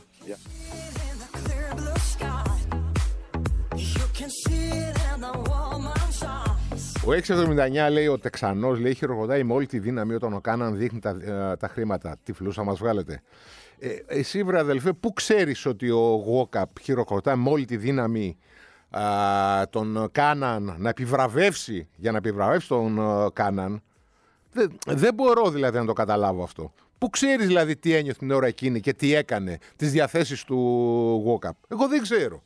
Ο 679 λέει, ο Τεξανός λέει, χειροκροτάει με όλη τη δύναμη όταν ο Κάναν δείχνει τα χρήματα. Τι φλούσα μας βγάλετε. Εσύ, βρε αδελφέ, πού ξέρεις ότι ο Γουόκαπ χειροκροτάει με όλη τη δύναμη τον Κάναν να επιβραβεύσει, για να επιβραβεύσει τον Κάναν? Δεν μπορώ δηλαδή να το καταλάβω αυτό. Πού ξέρεις δηλαδή τι ένιωθε την ώρα εκείνη και τι έκανε, τις διαθέσεις του Γουόκαπ? Εγώ δεν ξέρω.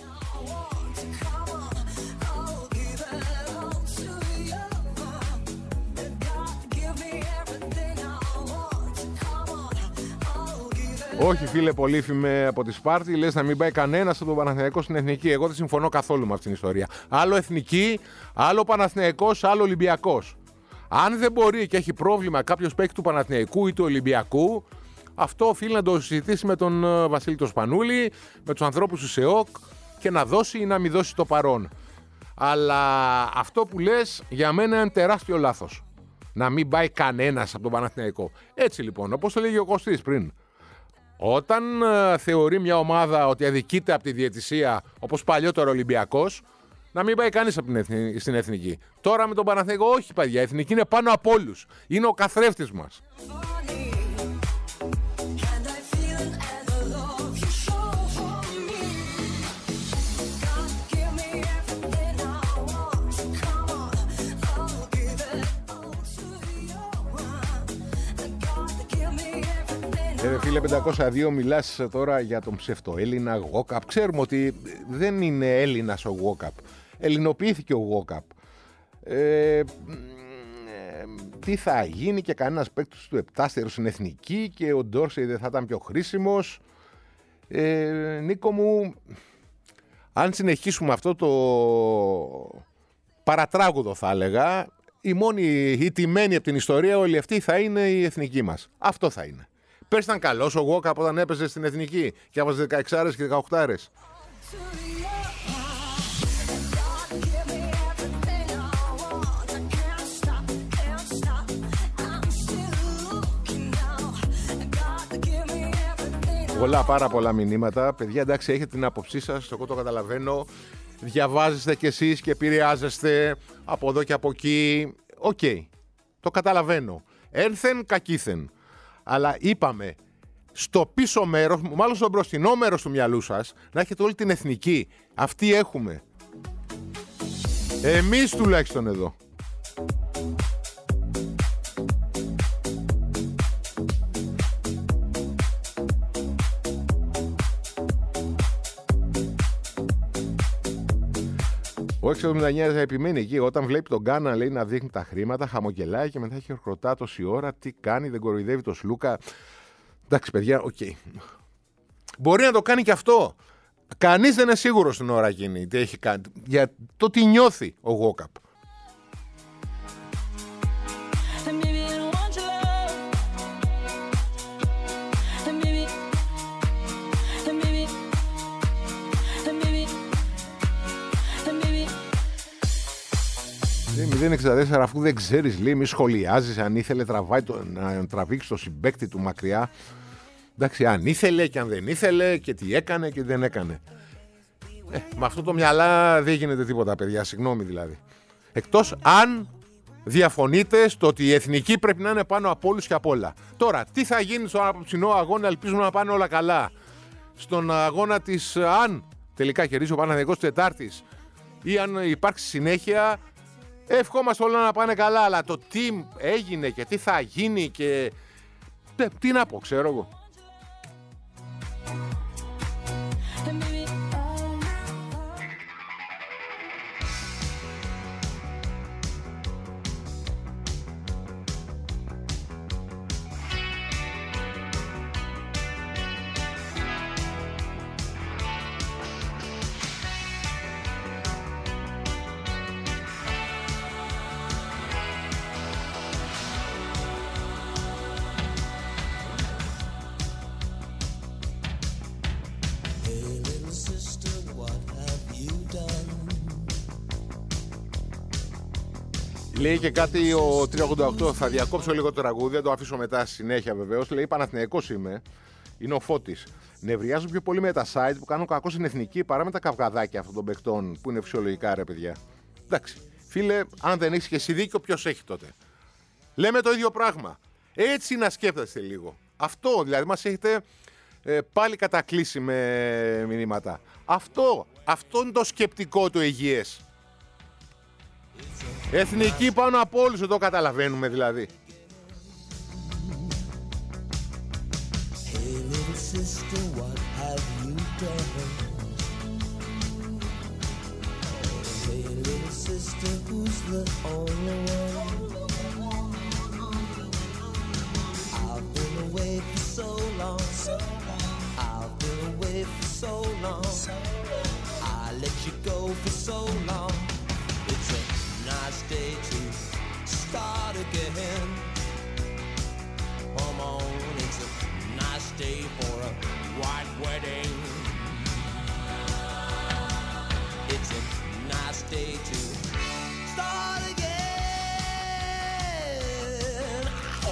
Όχι, φίλε Πολύφημε από τη Σπάρτη, λες να μην πάει κανένας από τον Παναθηναϊκό στην εθνική. Εγώ δεν συμφωνώ καθόλου με αυτήν την ιστορία. Άλλο εθνική, άλλο Παναθηναϊκός, άλλο Ολυμπιακός. Αν δεν μπορεί και έχει πρόβλημα κάποιος παίκτη του Παναθηναϊκού ή του Ολυμπιακού, αυτό οφείλει να το συζητήσει με τον Βασίλη τον Σπανούλη, με τους ανθρώπους του ΣΕΟΚ και να δώσει ή να μην δώσει το παρόν. Αλλά αυτό που λες για μένα είναι τεράστιο λάθος. Να μην πάει κανένας από τον Παναθηναϊκό. Έτσι λοιπόν, όπως το λέγει ο Κωστής πριν. Όταν θεωρεί μια ομάδα ότι αδικείται από τη διαιτησία, όπως παλιότερα ο Ολυμπιακός, να μην πάει κανείς στην εθνική. Τώρα με τον Παναθηναϊκό, όχι παιδιά, η εθνική είναι πάνω από όλους. Είναι ο καθρέφτης μας. Φίλε 502, μιλάς τώρα για τον ψευτοέλληνα Γουόκαπ. Ξέρουμε ότι δεν είναι Έλληνας ο Γουόκαπ. Ελληνοποιήθηκε ο Γουόκαπ. Τι θα γίνει και κανένας παίκτης του επτάστερου στην εθνική και ο Ντόρσεϊ δεν θα ήταν πιο χρήσιμος. Νίκο μου, αν συνεχίσουμε αυτό το παρατράγουδο θα έλεγα, η μόνη ηττημένη από την ιστορία όλη αυτή θα είναι η εθνική μας. Αυτό θα είναι. Πες ήταν καλός ο Γουόκαπ όταν έπαιζε στην εθνική και έβαζε 16 και 18. Πάρα πολλά μηνύματα. Παιδιά, εντάξει, έχετε την άποψή σας, εγώ το καταλαβαίνω. Διαβάζεστε κι εσείς και επηρεάζεστε από εδώ και από εκεί. Οκ, το καταλαβαίνω. Ένθεν κακήθεν. Αλλά είπαμε, στο πίσω μέρος, μάλλον στο μπροστινό μέρος του μυαλού σας, να έχετε όλη την εθνική. Αυτή έχουμε. Εμείς τουλάχιστον εδώ. Ο 679 επιμένει εκεί. Όταν βλέπει τον Γκάνα, λέει, να δείχνει τα χρήματα, χαμογελάει και μετά χειροκροτά τόση ώρα. Τι κάνει, δεν κοροϊδεύει το Σλούκα. Εντάξει, παιδιά, οκ. Μπορεί να το κάνει και αυτό. Κανείς δεν είναι σίγουρος την ώρα εκείνη τι έχει κάνει. Για το τι νιώθει ο Walkup. Είναι 0,64, αφού δεν ξέρεις, λέει, μη σχολιάζεις αν ήθελε να τραβήξει το συμπαίκτη του μακριά. Εντάξει, αν ήθελε και αν δεν ήθελε και τι έκανε και τι δεν έκανε. Με αυτό το μυαλά δεν γίνεται τίποτα, παιδιά, συγγνώμη δηλαδή. Εκτός αν διαφωνείτε στο ότι η εθνική πρέπει να είναι πάνω από όλους και απ' όλα. Τώρα, τι θα γίνει στον απόψινό αγώνα, ελπίζουμε να πάνε όλα καλά. Στον αγώνα της, αν τελικά κερδίσει ο Παναθηναϊκός της Τετάρτης ή αν υπάρξει συνέχεια, ευχόμαστε όλα να πάνε καλά. Αλλά το τι έγινε και τι θα γίνει και τι να πω, ξέρω εγώ. Λέει και κάτι ο 388, θα διακόψω λίγο το τραγούδι, δεν το αφήσω μετά στη συνέχεια βεβαίως. Λέει, Παναθηναϊκός είμαι, είναι ο Φώτης. Νευριάζω πιο πολύ με τα site που κάνουν κακό στην εθνική παρά με τα καυγαδάκια αυτών των παικτών που είναι φυσιολογικά, ρε παιδιά. Εντάξει, φίλε, αν δεν έχεις και εσύ δίκιο, ποιος έχει τότε. Λέμε το ίδιο πράγμα. Έτσι να σκέφτεστε λίγο. Αυτό δηλαδή μας έχετε πάλι κατακλείσει με μηνύματα. Αυτό είναι το σκεπτικό του υγιές. Εθνική πάνω από όλους, εδώ καταλαβαίνουμε δηλαδή. Hey little sister, what have you done? Hey little sister, who's the only one? I've been away for so long. I've been away for so long. I let you go for so long. It's a nice day to start again. Come on, it's a nice day for a white wedding. It's a nice day to start again. Ow!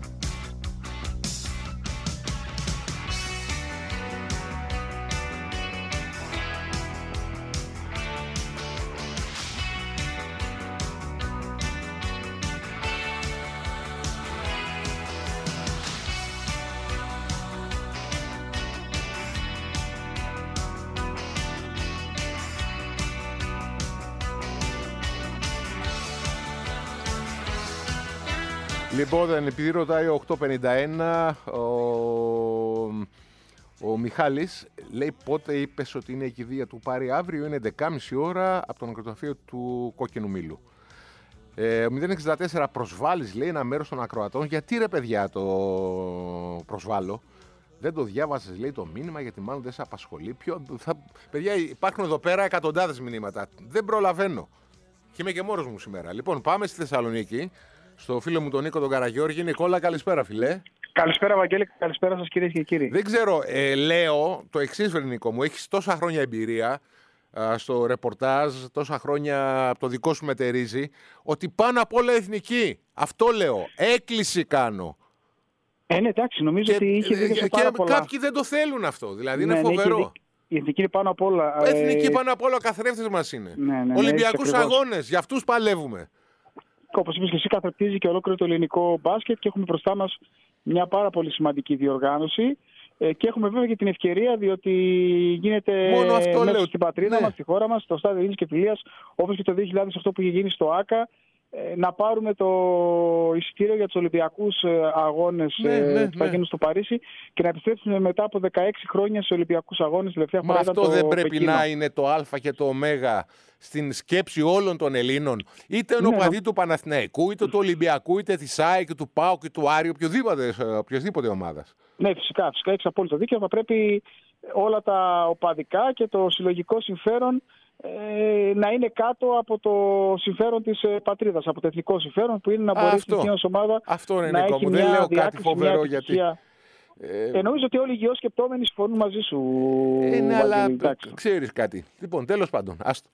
Λοιπόν, επειδή ρωτάει ο 851, ο Μιχάλης λέει πότε είπες ότι είναι η κηδεία του Πάρη αύριο, είναι 11.30 ώρα από το νεκροταφείο του Κόκκινου Μήλου. 064 προσβάλλεις, λέει, ένα μέρος των ακροατών. Γιατί ρε παιδιά το προσβάλλω? Δεν το διάβασες, λέει, το μήνυμα, γιατί μάλλον δεν σε απασχολεί. Παιδιά, υπάρχουν εδώ πέρα εκατοντάδες μηνύματα. Δεν προλαβαίνω. Και είμαι και μόνος μου σήμερα. Λοιπόν, πάμε στη Θεσσαλονίκη. Στο φίλο μου τον Νίκο τον Καραγιώργη. Νικόλα, καλησπέρα, φιλέ. Καλησπέρα, Βαγγέλη. Καλησπέρα σας, κυρίες και κύριοι. Δεν ξέρω, λέω το εξής, Νίκο μου. Έχεις τόσα χρόνια εμπειρία στο ρεπορτάζ, τόσα χρόνια από το δικό σου μετερίζει, ότι πάνω απ' όλα εθνική. Αυτό λέω. Έκκληση κάνω. Ναι, εντάξει, νομίζω ότι είχε δίκιο σε πάρα πολλά. Και κάποιοι δεν το θέλουν αυτό. Δηλαδή είναι φοβερό. Η εθνική είναι πάνω απ' όλα. Εθνική πάνω απ' όλα, ο καθρέφτης μας είναι. Ολυμπιακούς αγώνες, για αυτούς παλεύουμε. Όπως είπες και εσύ, καθρεπτίζει και ολόκληρο το ελληνικό μπάσκετ και έχουμε μπροστά μας μια πάρα πολύ σημαντική διοργάνωση. Και έχουμε βέβαια και την ευκαιρία, διότι γίνεται μέσα στην πατρίδα μας, στη χώρα μας, στο Στάδιο Ειρήνης και Φιλίας, όπως και το 2008 που είχε γίνει στο ΆΚΑ. να πάρουμε το εισιτήριο για τους Ολυμπιακούς αγώνες που θα γίνουν στο Παρίσι και να επιστρέψουμε μετά από 16 χρόνια στους Ολυμπιακούς αγώνες. Μα αυτό δεν πρέπει να είναι το Α και το Ω στην σκέψη όλων των Ελλήνων, είτε είναι οπαδοί του Παναθηναϊκού, είτε του Ολυμπιακού, είτε της ΑΕΚ, του ΠΑΟΚ και του Άρη, οποιοδήποτε ομάδας. Ναι, φυσικά, έχεις απόλυτο δίκιο. Θα πρέπει όλα τα οπαδικά και το συλλογικό συμφέρον να είναι κάτω από το συμφέρον της πατρίδας, από το εθνικό συμφέρον που είναι να μπορέσει η εθνική ομάδα να έχει μου. μια δεν λέω διάκριση, κάτι φοβερό γιατί... Νομίζω ότι όλοι οι γεωσκεπτόμενοι συμφωνούν μαζί σου. Ναι, αλλά ξέρεις κάτι. Λοιπόν, τέλος πάντων, άστο.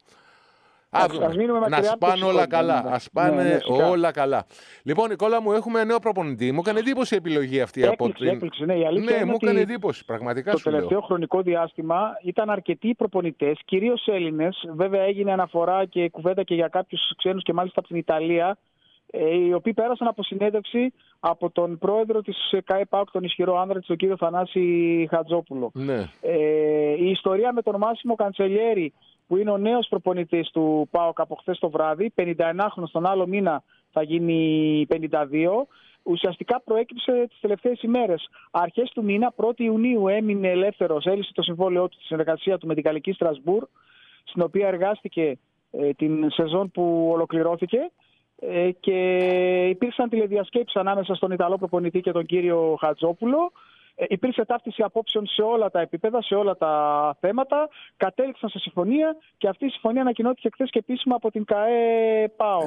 Να σπάνε όλα καλά. Ας πάνε όλα καλά. Λοιπόν, Νικόλα μου, έχουμε ένα νέο προπονητή. Μου έκανε εντύπωση η επιλογή αυτή από την. Ναι, η αλήθεια είναι μου έκανε εντύπωση, πραγματικά το τελευταίο χρονικό διάστημα ήταν αρκετοί προπονητές, κυρίως Έλληνες. Βέβαια, έγινε αναφορά και κουβέντα και για κάποιους ξένους και μάλιστα από την Ιταλία, οι οποίοι πέρασαν από συνέντευξη από τον πρόεδρο της ΚΑΕ ΠΑΟΚ, τον ισχυρό άνδρα της, τον κύριο Θανάση Χατζόπουλο. Ναι. Η ιστορία με τον Μάσιμο Καντσελιέρη, που είναι ο νέος προπονητής του ΠΑΟΚ από χθες το βράδυ, 51χρονος, τον άλλο μήνα θα γίνει 52, ουσιαστικά προέκυψε τις τελευταίες ημέρες. Αρχές του μήνα, 1η Ιουνίου, έμεινε ελεύθερος, έλυσε το συμβόλαιό του στη συνεργασία του με την Γαλλική Στρασβούρ, στην οποία εργάστηκε την σεζόν που ολοκληρώθηκε, και υπήρξαν τηλεδιασκέψεις ανάμεσα στον Ιταλό προπονητή και τον κύριο Χατζόπουλο. Υπήρξε ταύτιση απόψεων σε όλα τα επίπεδα, σε όλα τα θέματα. Κατέληξαν σε συμφωνία και αυτή η συμφωνία ανακοινώθηκε χθες και επίσημα από την ΚΑΕ ΠΑΟΚ.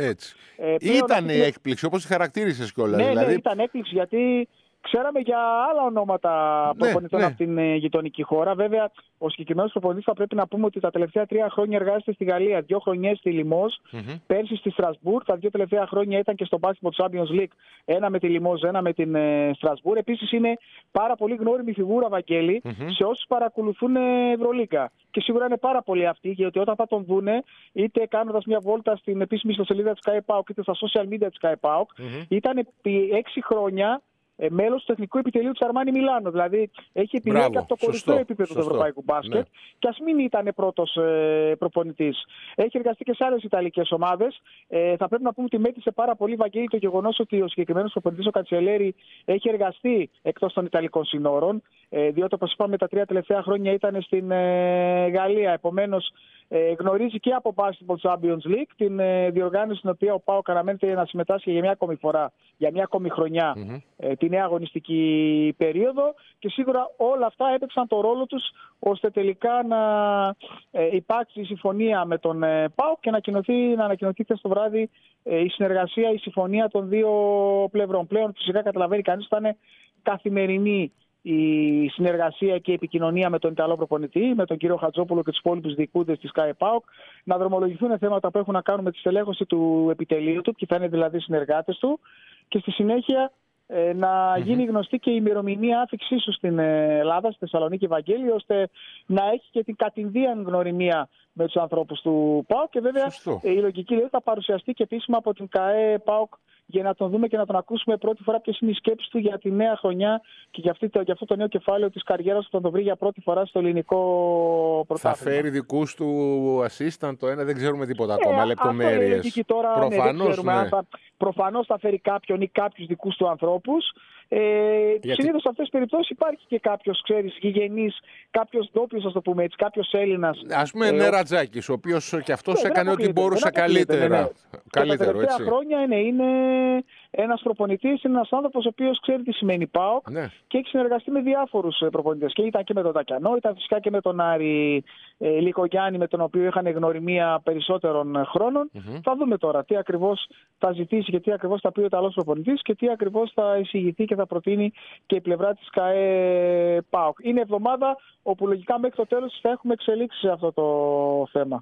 Ήταν η έκπληξη, όπως τη χαρακτήρισες κιόλας. Ναι, δηλαδή... ναι, ήταν έκπληξη γιατί ξέραμε για άλλα ονόματα προπονητών από την γειτονική χώρα. Βέβαια, ο συγκεκριμένος προπονητής θα πρέπει να πούμε ότι τα τελευταία 3 χρόνια εργάζεται στη Γαλλία, 2 χρονιές στη Λιμόζ, πέρσι στη Στρασβούρ. Τα 2 τελευταία χρόνια ήταν και στο Basketball Champions League, ένα με τη Λιμόζ, ένα με την Στρασβούρ. Επίσης είναι πάρα πολύ γνώριμη φιγούρα, Βαγγέλη, σε όσους παρακολουθούν Ευρωλίγκα. Και σίγουρα είναι πάρα πολλοί αυτοί, γιατί όταν θα τον δούνε, είτε κάνοντας μια βόλτα στην επίσημη ιστοσελίδα της ΚΑΕ ΠΑΟΚ, είτε στα social media της ΚΑΕ ΠΑΟΚ, ήταν επί 6 χρόνια μέλος του Εθνικού Επιτελείου της Αρμάνι Μιλάνο. Δηλαδή έχει επιλέξει από το κορυφαίο επίπεδο του ευρωπαϊκού μπάσκετ, και ας μην ήταν πρώτος προπονητής. Έχει εργαστεί και σε άλλες ιταλικές ομάδες. Θα πρέπει να πούμε ότι μέτρησε πάρα πολύ, Βαγγέλη, το γεγονός ότι ο συγκεκριμένος προπονητής, ο Καντσελιέρη, έχει εργαστεί εκτός των Ιταλικών συνόρων, διότι όπως είπαμε τα 3 τελευταία χρόνια ήταν στην Γαλλία. Επομένως γνωρίζει και από Basketball Champions League, την διοργάνωση στην οποία ο ΠΑΟΚ αναμένεται να συμμετάσχει για μια ακόμη φορά, για μια ακόμη χρονιά, τη νέα αγωνιστική περίοδο, και σίγουρα όλα αυτά έπαιξαν το ρόλο τους ώστε τελικά να υπάρξει η συμφωνία με τον ΠΑΟΚ και να ανακοινωθεί χθες το βράδυ η συνεργασία, η συμφωνία των δύο πλευρών. Πλέον φυσικά καταλαβαίνει κανείς ότι θα είναι καθημερινή η συνεργασία και η επικοινωνία με τον Ιταλό προπονητή, με τον κύριο Χατζόπουλο και τους υπόλοιπους διοικούντες της ΚΑΕ ΠΑΟΚ, να δρομολογηθούν θέματα που έχουν να κάνουν με τη στελέχωση του επιτελείου του, και θα είναι δηλαδή συνεργάτες του, και στη συνέχεια να γίνει γνωστή και η ημερομηνία άφηξή σου στην Ελλάδα, στη Θεσσαλονίκη, Βαγγέλη, ώστε να έχει και την κατηδίαν γνωριμία με τους ανθρώπους του ΠΑΟΚ, και βέβαια η λογική λέει θα παρουσιαστεί και επίσημα από την ΚΑΕ ΠΑΟΚ για να τον δούμε και να τον ακούσουμε πρώτη φορά ποιες είναι οι σκέψεις του για τη νέα χρονιά και για αυτό το νέο κεφάλαιο της καριέρας που θα τον βρει για πρώτη φορά στο ελληνικό πρωτάθλημα. Θα φέρει δικούς του assistant, το ένα δεν ξέρουμε τίποτα ακόμα, λεπτομέρειες. Προφανώς θα φέρει κάποιον ή κάποιους δικούς του ανθρώπους. Συνήθως σε αυτές τις περιπτώσεις υπάρχει και κάποιος, ξέρεις, γηγενής, κάποιος ντόπιος, ας το πούμε έτσι, κάποιος Έλληνας. Ας πούμε Νερατζάκης, ο οποίος και αυτός έκανε ό,τι μπορούσε καλύτερα. Καλύτερο, τα τελευταία χρόνια είναι ένας προπονητής, είναι ένας άνθρωπος ο οποίος ξέρει τι σημαίνει ΠΑΟΚ και έχει συνεργαστεί με διάφορους προπονητές. Και ήταν και με τον Τακιανό, ήταν φυσικά και με τον Άρη Λικογιάννη, με τον οποίο είχαν γνωριμία περισσότερων χρόνων. Θα δούμε τώρα τι ακριβώς θα ζητήσει και τι ακριβώς θα πει ο Ιταλός προπονητής και τι ακριβώς θα εισηγηθεί και θα προτείνει και η πλευρά της ΚΑΕ ΠΑΟΚ. Είναι εβδομάδα όπου λογικά μέχρι το τέλος θα έχουμε εξελίξει σε αυτό το θέμα.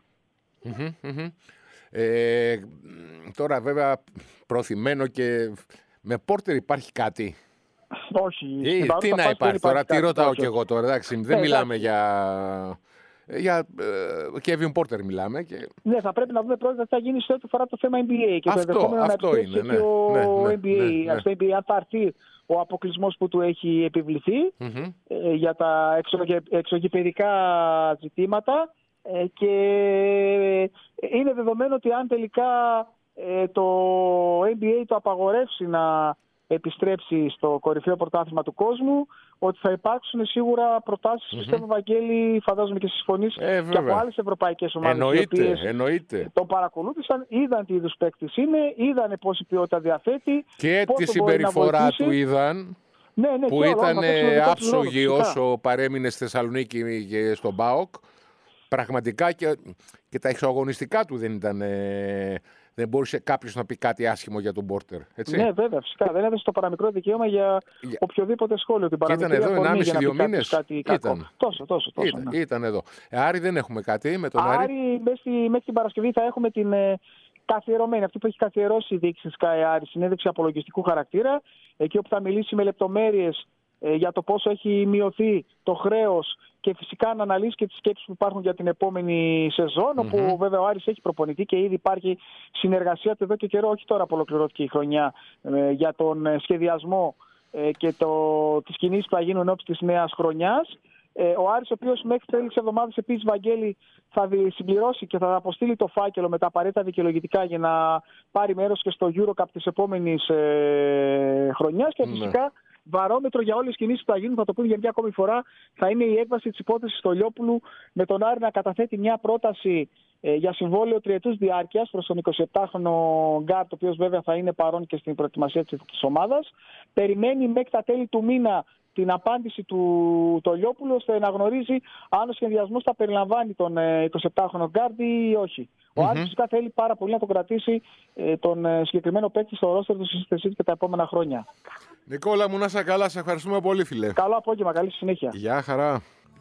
Τώρα βέβαια προωθημένο και με Πόρτερ υπάρχει κάτι. Όχι. Τι να υπάρχει τώρα, τι ρωτάω κι εγώ τώρα, εντάξει, δεν μιλάμε για Kevin Porter μιλάμε. Και... Ναι, θα πρέπει να δούμε πρώτα τι θα γίνει σε ό,τι φορά το θέμα NBA. Και αυτό είναι. Ναι, NBA. Στο NBA αν θα έρθει ο αποκλεισμός που του έχει επιβληθεί για τα εξωγηπαιδικά ζητήματα, και είναι δεδομένο ότι αν τελικά το NBA το απαγορεύσει να επιστρέψει στο κορυφαίο πρωτάθλημα του κόσμου, ότι θα υπάρξουν σίγουρα προτάσεις, πιστεύω, Βαγγέλη, φαντάζομαι και συμφωνείς, και από άλλες ευρωπαϊκές ομάδες. Εννοείται. Το παρακολούθησαν, είδαν τι είδους παίκτης είναι, είδαν πόση ποιότητα διαθέτει. Και τη συμπεριφορά του είδαν. Ναι, που ήταν άψογη όσο παρέμεινε στη Θεσσαλονίκη και στον ΠΑΟΚ. Πραγματικά και τα εξωαγωνιστικά του δεν ήταν. Δεν μπορούσε κάποιος να πει κάτι άσχημο για τον Πόρτερ. Έτσι. Ναι, βέβαια, φυσικά. Δεν έδωσε το παραμικρό δικαίωμα για οποιοδήποτε σχόλιο. Την ήταν εδώ 1,5-2 μήνες. Τόσο. Ήταν εδώ. Άρη, δεν έχουμε κάτι με τον Άρη. Άρη, μέχρι την Παρασκευή θα έχουμε την καθιερωμένη, αυτή που έχει καθιερώσει η διοίκηση Sky Άρη, συνέντευξη απολογιστικού χαρακτήρα, εκεί όπου θα μιλήσει με λεπτομέρειες για το πόσο έχει μειωθεί το χρέος και φυσικά να αναλύσει και τις σκέψεις που υπάρχουν για την επόμενη σεζόν, όπου βέβαια ο Άρης έχει προπονητή και ήδη υπάρχει συνεργασία του εδώ και καιρό, όχι τώρα που ολοκληρώθηκε η χρονιά, για τον σχεδιασμό και τις κινήσεις που θα γίνουν ενώπιση της νέας χρονιάς. Ο Άρης, ο οποίος μέχρι τέλη της εβδομάδας επίσης, Βαγγέλη, θα συμπληρώσει και θα αποστείλει το φάκελο με τα απαραίτητα δικαιολογητικά για να πάρει μέρος και στο EuroCup της επόμενης χρονιάς και φυσικά βαρόμετρο για όλες τις κινήσεις που θα γίνουν, θα το πούμε για μια ακόμη φορά, θα είναι η έκβαση της υπόθεσης Στολιόπουλου με τον Άρη να καταθέτει μια πρόταση για συμβόλαιο τριετούς διάρκειας προς τον 27χρονο γκάρτ, ο οποίος βέβαια θα είναι παρόν και στην προετοιμασία της ομάδας. Περιμένει μέχρι τα τέλη του μήνα την απάντηση του Στολιόπουλου, ώστε να γνωρίζει αν ο σχεδιασμός θα περιλαμβάνει τον 27χρονο γκάρτ ή όχι. Ο Άρης φυσικά θέλει πάρα πολύ να τον κρατήσει τον συγκεκριμένο παίκτη στο ρόστερ του συστησίου και τα επόμενα χρόνια. Νικόλα μου, να είσαι καλά, σε ευχαριστούμε πολύ, φίλε. Καλό απόγευμα, καλή συνέχεια. Γεια χαρά.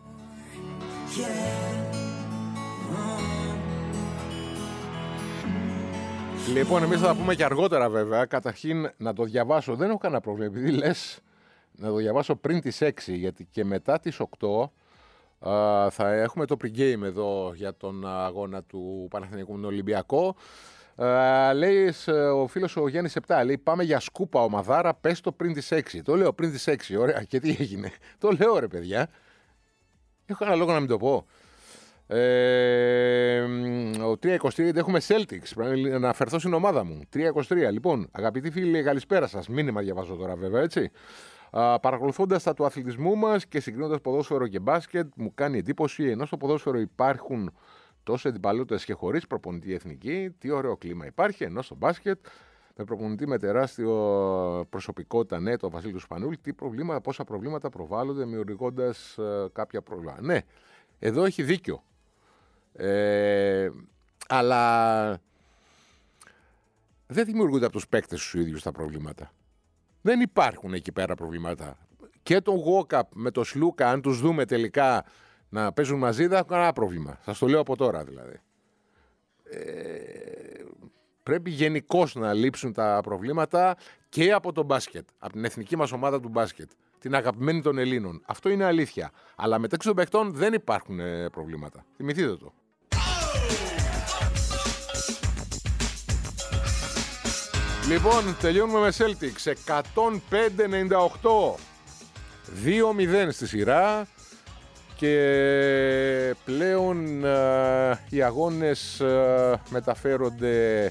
Λοιπόν, εμείς θα τα πούμε και αργότερα βέβαια. Καταρχήν να το διαβάσω, δεν έχω κανένα πρόβλημα, επειδή λες να το διαβάσω πριν τις 6, γιατί και μετά τις 8 θα έχουμε το pre-game εδώ για τον αγώνα του Παναθηναϊκού με τον Ολυμπιακό. Λέει ο φίλος ο Γιάννης 7, λέει πάμε για σκούπα ομαδάρα, πες το πριν τις 6. Το λέω πριν τις 6, ωραία, και τι έγινε. Το λέω ρε παιδιά. Έχω κανένα λόγο να μην το πω. Ο 3-23 έχουμε Celtics. Πρέπει να αναφερθώ στην ομάδα μου. 3-23. Λοιπόν, αγαπητοί φίλοι, καλησπέρα σας. Μήνυμα διαβάζω τώρα, βέβαια, έτσι. Παρακολουθώντας τα του αθλητισμού μας και συγκρίνοντας ποδόσφαιρο και μπάσκετ, μου κάνει εντύπωση ενώ στο ποδόσφαιρο υπάρχουν τόσες αντιπαλότητες και χωρίς προπονητή εθνική, τι ωραίο κλίμα υπάρχει, ενώ στο μπάσκετ με προπονητή με τεράστιο προσωπικότητα, ναι, το Βασίλη του Σπανούλη, πόσα προβλήματα προβάλλονται δημιουργώντας κάποια προβλήματα. Ναι, εδώ έχει δίκιο. Αλλά δεν δημιουργούνται από τους παίκτες τους ίδιους τα προβλήματα. Δεν υπάρχουν εκεί πέρα προβλήματα. Και τον Γουόκαπ με τον Σλούκα, αν τους δούμε τελικά να παίζουν μαζί, δεν έχουν κανένα πρόβλημα. Σας το λέω από τώρα δηλαδή. Πρέπει γενικώς να λείψουν τα προβλήματα και από το μπάσκετ, από την εθνική μας ομάδα του μπάσκετ, την αγαπημένη των Ελλήνων. Αυτό είναι αλήθεια. Αλλά μεταξύ των παιχτών δεν υπάρχουν προβλήματα. Θυμηθείτε το. Λοιπόν, τελειώνουμε με Celtics 105-98, 2-0 στη σειρά και πλέον οι αγώνες μεταφέρονται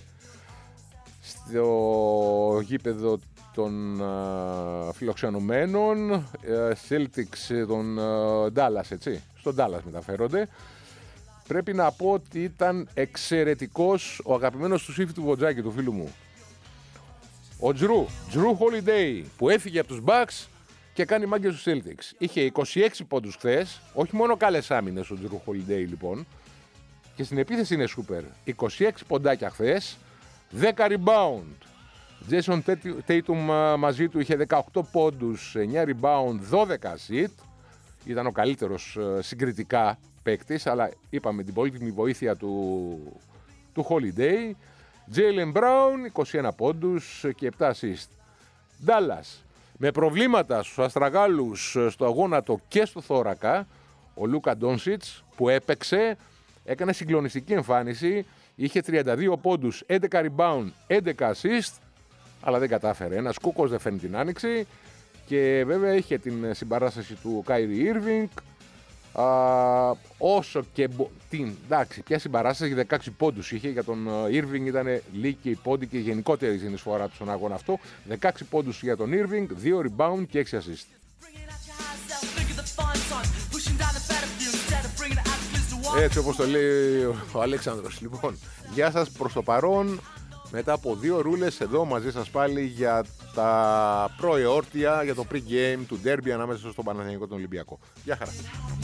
στο γήπεδο των φιλοξενουμένων, Celtics των Dallas, έτσι, στον Dallas μεταφέρονται. Πρέπει να πω ότι ήταν εξαιρετικός ο αγαπημένος του Σύφη του Βοτζάκη, του φίλου μου. Ο Drew Holiday, που έφυγε από τους Bucks και κάνει μάγκες στους Celtics. Είχε 26 πόντους χθες, όχι μόνο καλές άμυνες ο Drew Holiday λοιπόν, και στην επίθεση είναι σούπερ. 26 ποντάκια χθες, 10 rebound. Jason Tatum μαζί του είχε 18 πόντους, 9 rebound, 12 assist. Ήταν ο καλύτερος συγκριτικά παίκτης, αλλά είπαμε την πολύτιμη βοήθεια του Holiday. Jaylen Brown, 21 πόντους και 7 assist. Dallas, με προβλήματα στους Αστραγάλους, στο αγώνατο και στο θώρακα, ο Λούκα Ντόνσιτς που έπαιξε, έκανε συγκλονιστική εμφάνιση, είχε 32 πόντους, 11 rebound, 11 assist, αλλά δεν κατάφερε. Ένας κούκος δεν φέρνει την άνοιξη και βέβαια είχε την συμπαράσταση του Kyrie Irving Όσο και εντάξει, πια συμπαράσταση για 16 πόντους είχε για τον Irving, ήταν λίγη και η πόντη και η γενικότερη συνεισφορά του στον αγώνα αυτό. 16 πόντους για τον Irving, 2 rebound και 6 assist. Έτσι όπως το λέει ο Αλέξανδρος. Λοιπόν, γεια σας προς το παρόν. Μετά από 2 ρούλες εδώ μαζί σας πάλι για τα προεόρτια, για το pre-game του derby ανάμεσα στον Παναθηναϊκό και τον Ολυμπιακό. Γεια χαρά.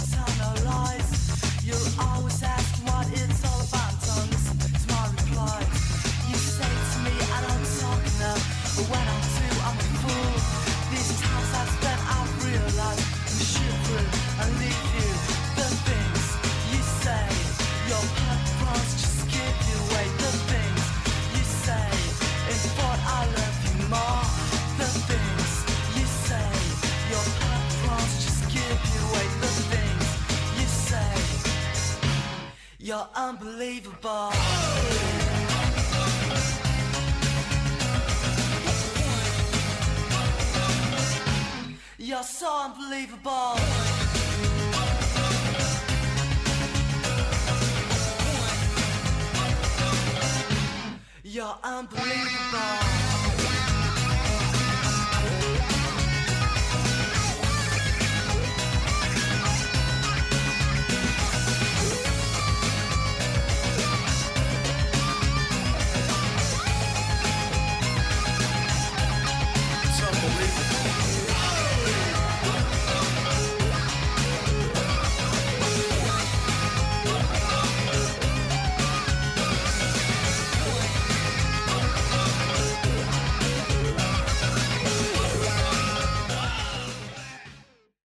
You're unbelievable. You're so unbelievable. You're unbelievable.